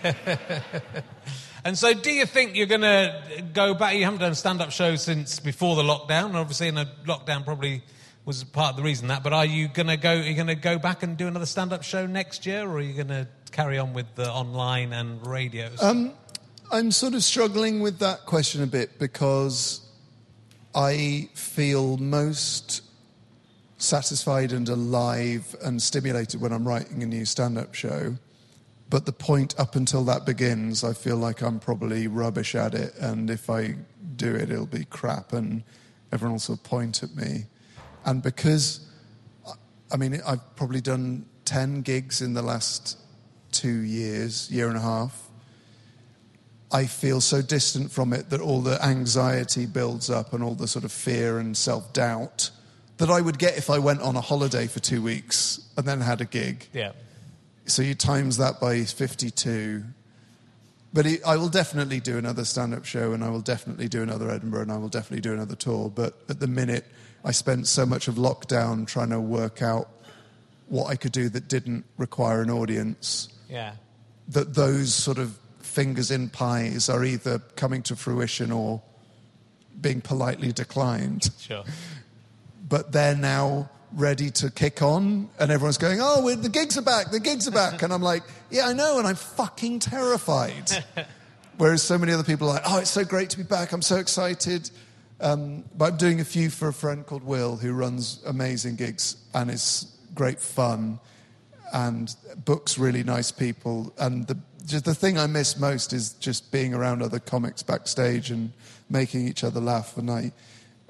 And so do you think you're going to go back? You haven't done a stand-up show since before the lockdown. Obviously, in a lockdown probably... was part of the reason that, but are you going to go? Are you going to go back and do another stand-up show next year, or are you going to carry on with the online and radios?
Um, I'm sort of struggling with that question a bit because I feel most satisfied and alive and stimulated when I'm writing a new stand-up show. But the point up until that begins, I feel like I'm probably rubbish at it, and if I do it, it'll be crap, and everyone will sort of point at me. And because, I mean, I've probably done ten gigs in the last two years, year and a half, I feel so distant from it that all the anxiety builds up and all the sort of fear and self-doubt that I would get if I went on a holiday for two weeks and then had a gig.
Yeah.
So you times that by fifty-two. But it, I will definitely do another stand-up show, and I will definitely do another Edinburgh, and I will definitely do another tour. But at the minute, I spent so much of lockdown trying to work out what I could do that didn't require an audience.
Yeah.
That those sort of fingers in pies are either coming to fruition or being politely declined.
Sure.
But they're now ready to kick on, and everyone's going, oh, we're, the gigs are back, the gigs are back. And I'm like, yeah, I know, and I'm fucking terrified. Whereas so many other people are like, oh, it's so great to be back, I'm so excited. Um, but I'm doing a few for a friend called Will, who runs amazing gigs and is great fun and books really nice people. And the just the thing I miss most is just being around other comics backstage and making each other laugh. And I,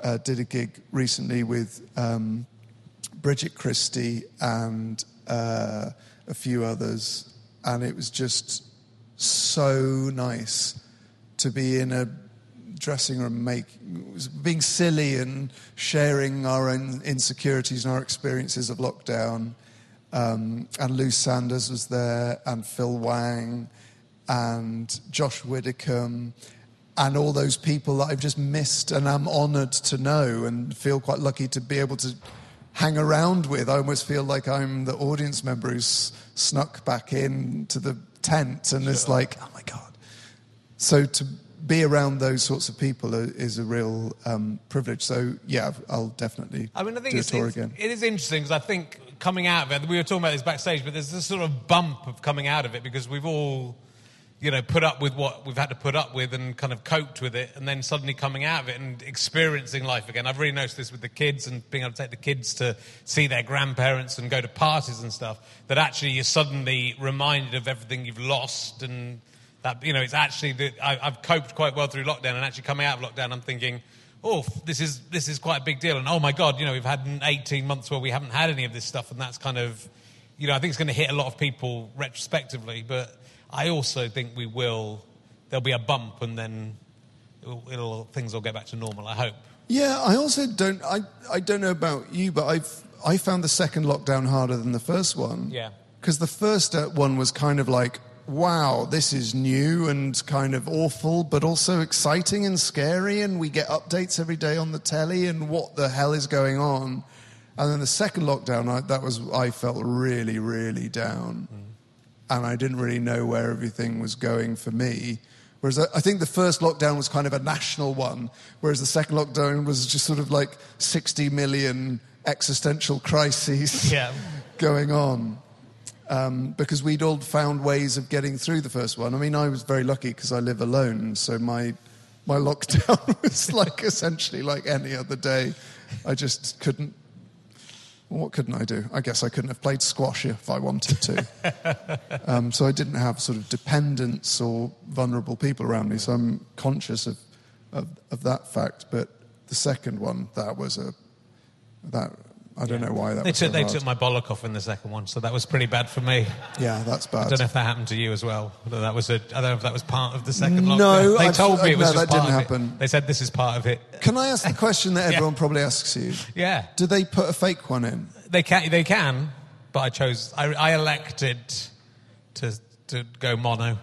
uh, did a gig recently with um, Bridget Christie and uh, a few others, and it was just so nice to be in a dressing room, make, being silly and sharing our own insecurities and our experiences of lockdown. Um, and Lou Sanders was there, and Phil Wang, and Josh Widdicombe, and all those people that I've just missed and I'm honoured to know and feel quite lucky to be able to hang around with. I almost feel like I'm the audience member who's snuck back in to the tent and sure. It's like, oh my God. So to be around those sorts of people is a real um, privilege. So yeah, I'll definitely
I mean, I think
do a
it's,
tour
it's,
again.
It is interesting because I think coming out of it, we were talking about this backstage, but there's this sort of bump of coming out of it because we've all, you know, put up with what we've had to put up with and kind of coped with it, and then suddenly coming out of it and experiencing life again. I've really noticed this with the kids and being able to take the kids to see their grandparents and go to parties and stuff, that actually you're suddenly reminded of everything you've lost, and that, you know, it's actually that I, I've coped quite well through lockdown, and actually coming out of lockdown I'm thinking, oh, this is this is quite a big deal, and oh my God, you know, we've had eighteen months where we haven't had any of this stuff, and that's kind of, you know, I think it's going to hit a lot of people retrospectively, but I also think we will, there'll be a bump and then it'll, it'll things will get back to normal, I hope.
Yeah, I also don't, I, I don't know about you, but I've I found the second lockdown harder than the first one.
Yeah.
Because the first one was kind of like, wow, this is new and kind of awful, but also exciting and scary, and we get updates every day on the telly, and what the hell is going on? And then the second lockdown, I, that was, I felt really, really down. Mm. And I didn't really know where everything was going for me. Whereas I think the first lockdown was kind of a national one, whereas the second lockdown was just sort of like sixty million existential crises yeah. going on. Um, because we'd all found ways of getting through the first one. I mean, I was very lucky because I live alone, so my my lockdown was like essentially like any other day. I just couldn't. What couldn't I do? I guess I couldn't have played squash if I wanted to. um, so I didn't have sort of dependents or vulnerable people around me. So I'm conscious of, of of that fact. But the second one, that was a that. I don't yeah. know why that
they
was
took,
so
They
hard.
took my bollock off in the second one, so that was pretty bad for me.
Yeah, that's bad.
I don't know if that happened to you as well. That was a, I don't know if that was part of the second lockdown.
No,
they
I've,
told me it was
no,
just
that
part
didn't
of
happen.
It. They said this is part of it.
Can I ask the question that everyone yeah. probably asks you?
Yeah.
Do they put a fake one in?
They can, they can, but I chose, I, I elected to to go mono.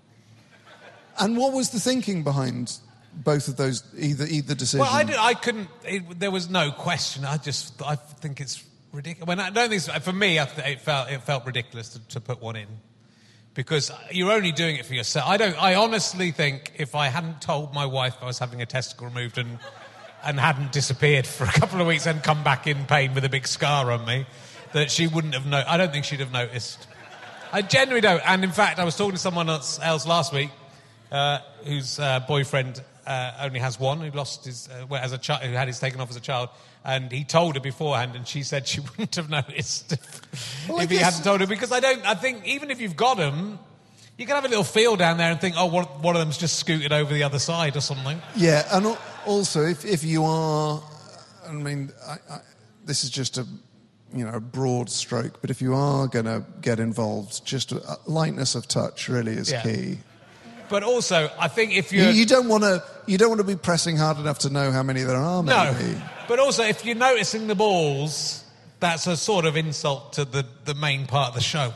And what was the thinking behind both of those, either either decision?
Well, I, did, I couldn't, it, there was no question. I just, I think it's ridiculous. When I don't think it's, for me, I, it felt it felt ridiculous to, to put one in, because you're only doing it for yourself. I don't. I honestly think if I hadn't told my wife I was having a testicle removed and and hadn't disappeared for a couple of weeks and come back in pain with a big scar on me, that she wouldn't have known. I don't think she'd have noticed. I genuinely don't. And in fact, I was talking to someone else, else last week uh, whose uh, boyfriend uh, only has one, who lost his uh, as a child, who had his taken off as a child. And he told her beforehand, and she said she wouldn't have noticed if,
well,
if he hadn't told her. Because I don't, I think even if you've got them, you can have a little feel down there and think, oh, one, one of them's just scooted over the other side or something.
Yeah, and also if, if you are, I mean, I, I, this is just a, you know, a broad stroke, but if you are going to get involved, just a, lightness of touch really is yeah. key.
But also, I think if you're...
You, you don't want to you don't want to be pressing hard enough to know how many there are, maybe.
No, but also, if you're noticing the balls, that's a sort of insult to the, the main part of the show.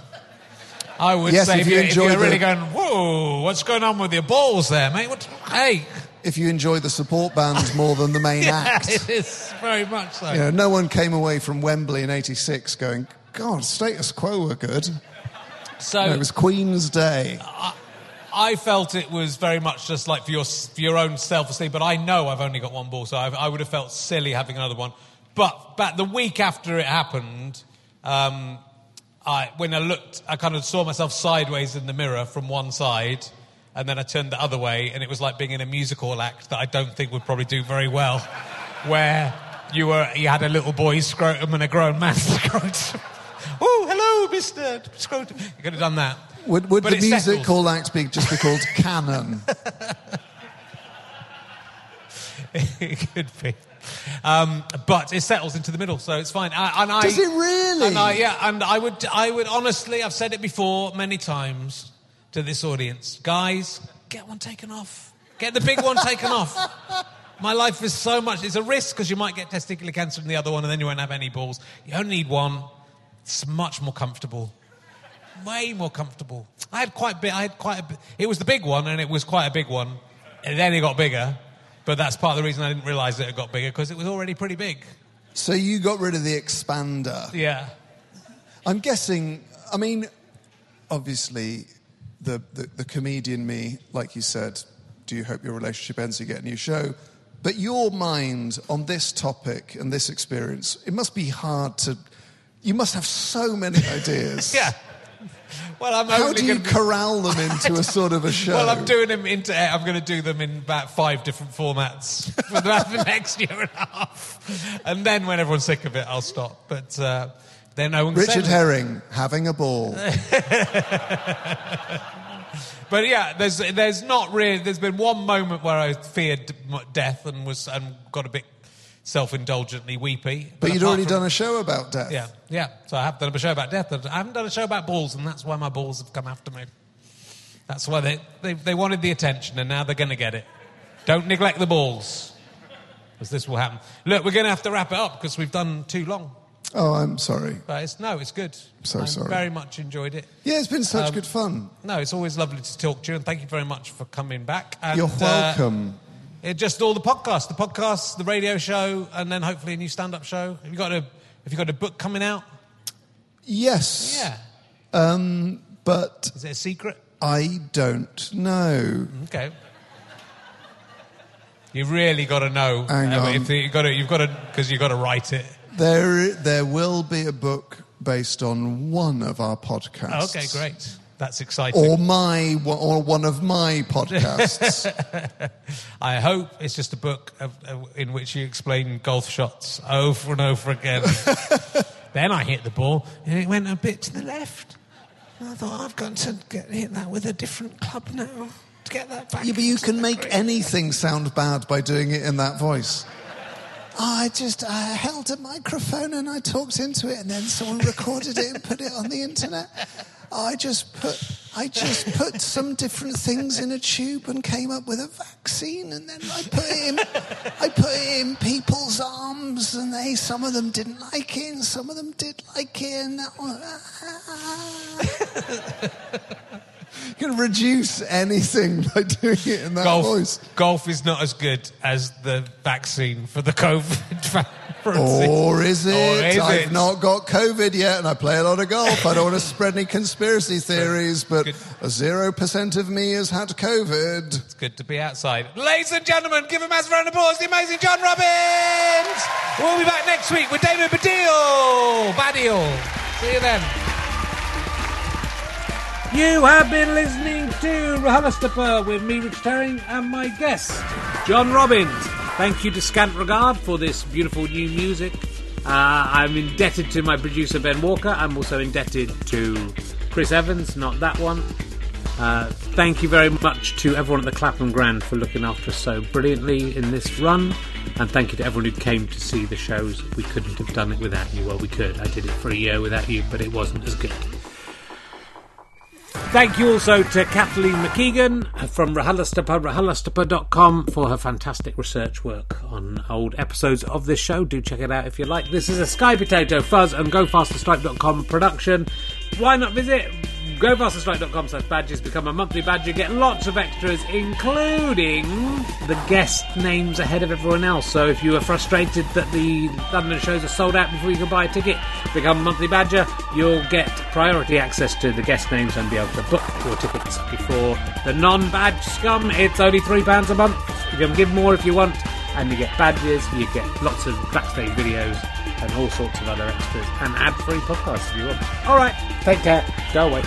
I would
yes,
say
if,
if,
you
you,
enjoy
if you're
the,
really going, whoa, what's going on with your balls there, mate? What, hey...
If you enjoy the support band more than the main
yeah,
act.
it is, very much so.
You know, no one came away from Wembley in eighty-six going, God, Status Quo were good.
So
no, it was Queen's Day.
I, I felt it was very much just like for your for your own self-esteem, but I know I've only got one ball, so I've, I would have felt silly having another one. But, but the week after it happened, um, I, when I looked, I kind of saw myself sideways in the mirror from one side, and then I turned the other way, and it was like being in a musical act that I don't think would probably do very well, where you were you had a little boy's scrotum and a grown man's scrotum. Oh, hello, Mister Scrotum. You could have done that.
Would, would
but
the musical act be just be called Canon?
It could be. um, but it settles into the middle, so it's fine. I, and I,
Does it really?
And I, yeah, and I would, I would honestly, I've said it before many times to this audience, guys, get one taken off. Get the big one taken off. My life is so much. It's a risk because you might get testicular cancer in the other one, and then you won't have any balls. You only need one. It's much more comfortable. Way more comfortable. I had quite a bit. I had quite a bit. It was the big one, and it was quite a big one. And then it got bigger. But that's part of the reason I didn't realise that it got bigger, because it was already pretty big.
So you got rid of the expander.
Yeah.
I'm guessing, I mean, obviously, the, the, the comedian me, like you said, do you hope your relationship ends so you get a new show? But your mind on this topic and this experience, it must be hard to... You must have so many ideas.
Yeah. Well, I'm
How do you
be...
corral them into a sort of a show?
Well, I'm doing them into. I'm going to do them in about five different formats for the, the next year and a half, and then when everyone's sick of it, I'll stop. But uh, then no one. Can
Richard Herring having a ball.
But yeah, there's there's not really. There's been one moment where I feared death and was and got a bit self-indulgently weepy.
But, but you'd already
from,
done a show about death.
Yeah, yeah. So I have done a show about death. I haven't done a show about balls, and that's why my balls have come after me. That's why they, they, they wanted the attention, and now they're going to get it. Don't neglect the balls, because this will happen. Look, we're going to have to wrap it up, because we've done too long.
Oh, I'm sorry.
But it's, no, it's good.
So
I
sorry.
very much enjoyed it.
Yeah, it's been such
um,
good fun.
No, it's always lovely to talk to you, and thank you very much for coming back. And,
You're welcome.
Uh, It just all the podcasts, the podcasts, the radio show, and then hopefully a new stand-up show. Have you got a Have you got a book coming out?
Yes.
Yeah.
Um, but
is it a secret?
I don't know.
Okay. You've really got to know.
Hang on.
If you've got to, you've got to, because you've got to write it.
There, there will be a book based on one of our podcasts.
Okay, great. That's exciting.
Or my, or one of my podcasts.
I hope it's just a book of, of, in which you explain golf shots over and over again. Then I hit the ball, and it went a bit to the left. And I thought, I've got to get, hit that with a different club now to get that back.
Yeah, but you can make anything sound bad by doing it in that voice. I just I held a microphone and I talked into it, and then someone recorded it and put it on the internet. I just put I just put some different things in a tube and came up with a vaccine, and then I put it in I put it in people's arms, and they some of them didn't like it and some of them did like it, and that one, you can reduce anything by doing it in that
golf,
voice.
Golf is not as good as the vaccine for the COVID vaccine.
Or is it?
Or is
I've
it?
not got COVID yet, and I play a lot of golf. I don't want to spread any conspiracy theories, but
Good.
a zero percent of me has had COVID.
It's good to be outside. Ladies and gentlemen, give a massive round of applause to the amazing John Robbins! We'll be back next week with David Baddiel. Baddiel. See you then.
You have been listening to RHLSTP with me, Richard Herring, and my guest, John Robbins. Thank you to Scant Regard for this beautiful new music. Uh, I'm indebted to my producer, Ben Walker. I'm also indebted to Chris Evans, not that one. Uh, thank you very much to everyone at the Clapham Grand for looking after us so brilliantly in this run. And thank you to everyone who came to see the shows. We couldn't have done it without you. Well, we could. I did it for a year without you, but it wasn't as good. Thank you also to Kathleen McKeegan from RHLSTP, R H L S T P dot com, for her fantastic research work on old episodes of this show. Do check it out if you like. This is a Sky Potato Fuzz and Go Faster Stripe dot com production. Why not visit Go Faster Stripe dot com slash badges, become a monthly badger, get lots of extras, including the guest names ahead of everyone else. So if you are frustrated that the London shows are sold out before you can buy a ticket, become a monthly badger. You'll get priority access to the guest names and be able to book your tickets before the non-badge scum. It's only three pounds a month. You can give more if you want, and you get badges, you get lots of backstage videos and all sorts of other extras, and ad-free podcasts if you want. All right, take care. Go away.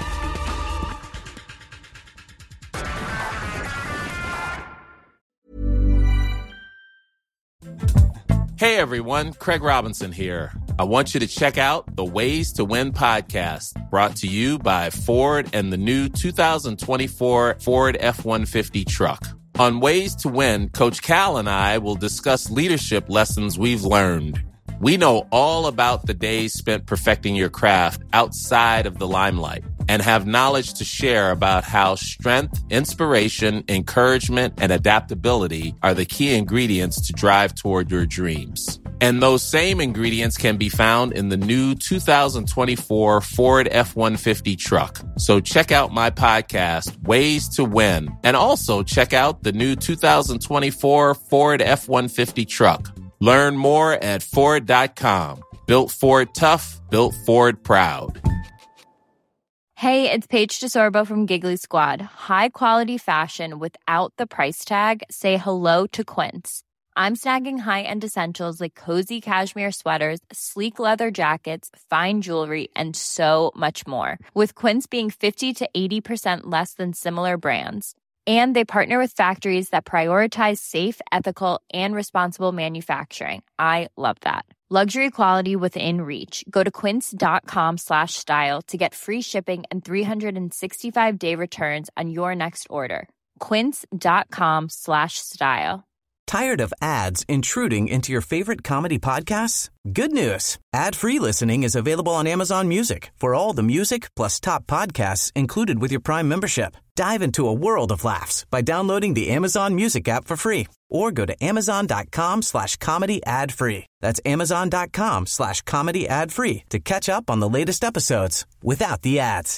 Hey everyone, Craig Robinson here. I want you to check out the Ways to Win podcast, brought to you by Ford and the new two thousand twenty-four Ford F one fifty truck. On Ways to Win, Coach Cal and I will discuss leadership lessons we've learned. We know all about the days spent perfecting your craft outside of the limelight and have knowledge to share about how strength, inspiration, encouragement, and adaptability are the key ingredients to drive toward your dreams. And those same ingredients can be found in the new two thousand twenty-four Ford F one fifty truck. So check out my podcast, Ways to Win, and also check out the new two thousand twenty-four Ford F one fifty truck. Learn more at Ford dot com. Built Ford tough, built Ford proud.
Hey, it's Paige DeSorbo from Giggly Squad. High quality fashion without the price tag. Say hello to Quince. I'm snagging high-end essentials like cozy cashmere sweaters, sleek leather jackets, fine jewelry, and so much more. With Quince being fifty to eighty percent less than similar brands. And they partner with factories that prioritize safe, ethical, and responsible manufacturing. I love that. Luxury quality within reach. Go to quince.com slash style to get free shipping and three sixty-five day returns on your next order. Quince.com slash style.
Tired of ads intruding into your favorite comedy podcasts? Good news. Ad-free listening is available on Amazon Music for all the music plus top podcasts included with your Prime membership. Dive into a world of laughs by downloading the Amazon Music app for free or go to amazon.com slash comedy ad free. That's amazon.com slash comedy ad free to catch up on the latest episodes without the ads.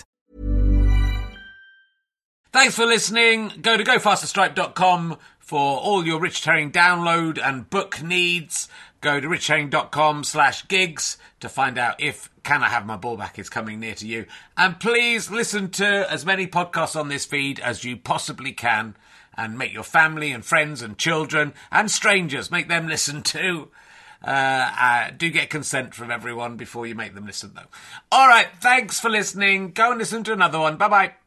Thanks for listening. Go to go faster stripe dot com for all your Richard Herring download and book needs. Go to richardherring.com slash gigs to find out if Can I Have My Ball Back is coming near to you. And please listen to as many podcasts on this feed as you possibly can and make your family and friends and children and strangers, make them listen too. Uh, uh, do get consent from everyone before you make them listen, though. All right, thanks for listening. Go and listen to another one. Bye-bye.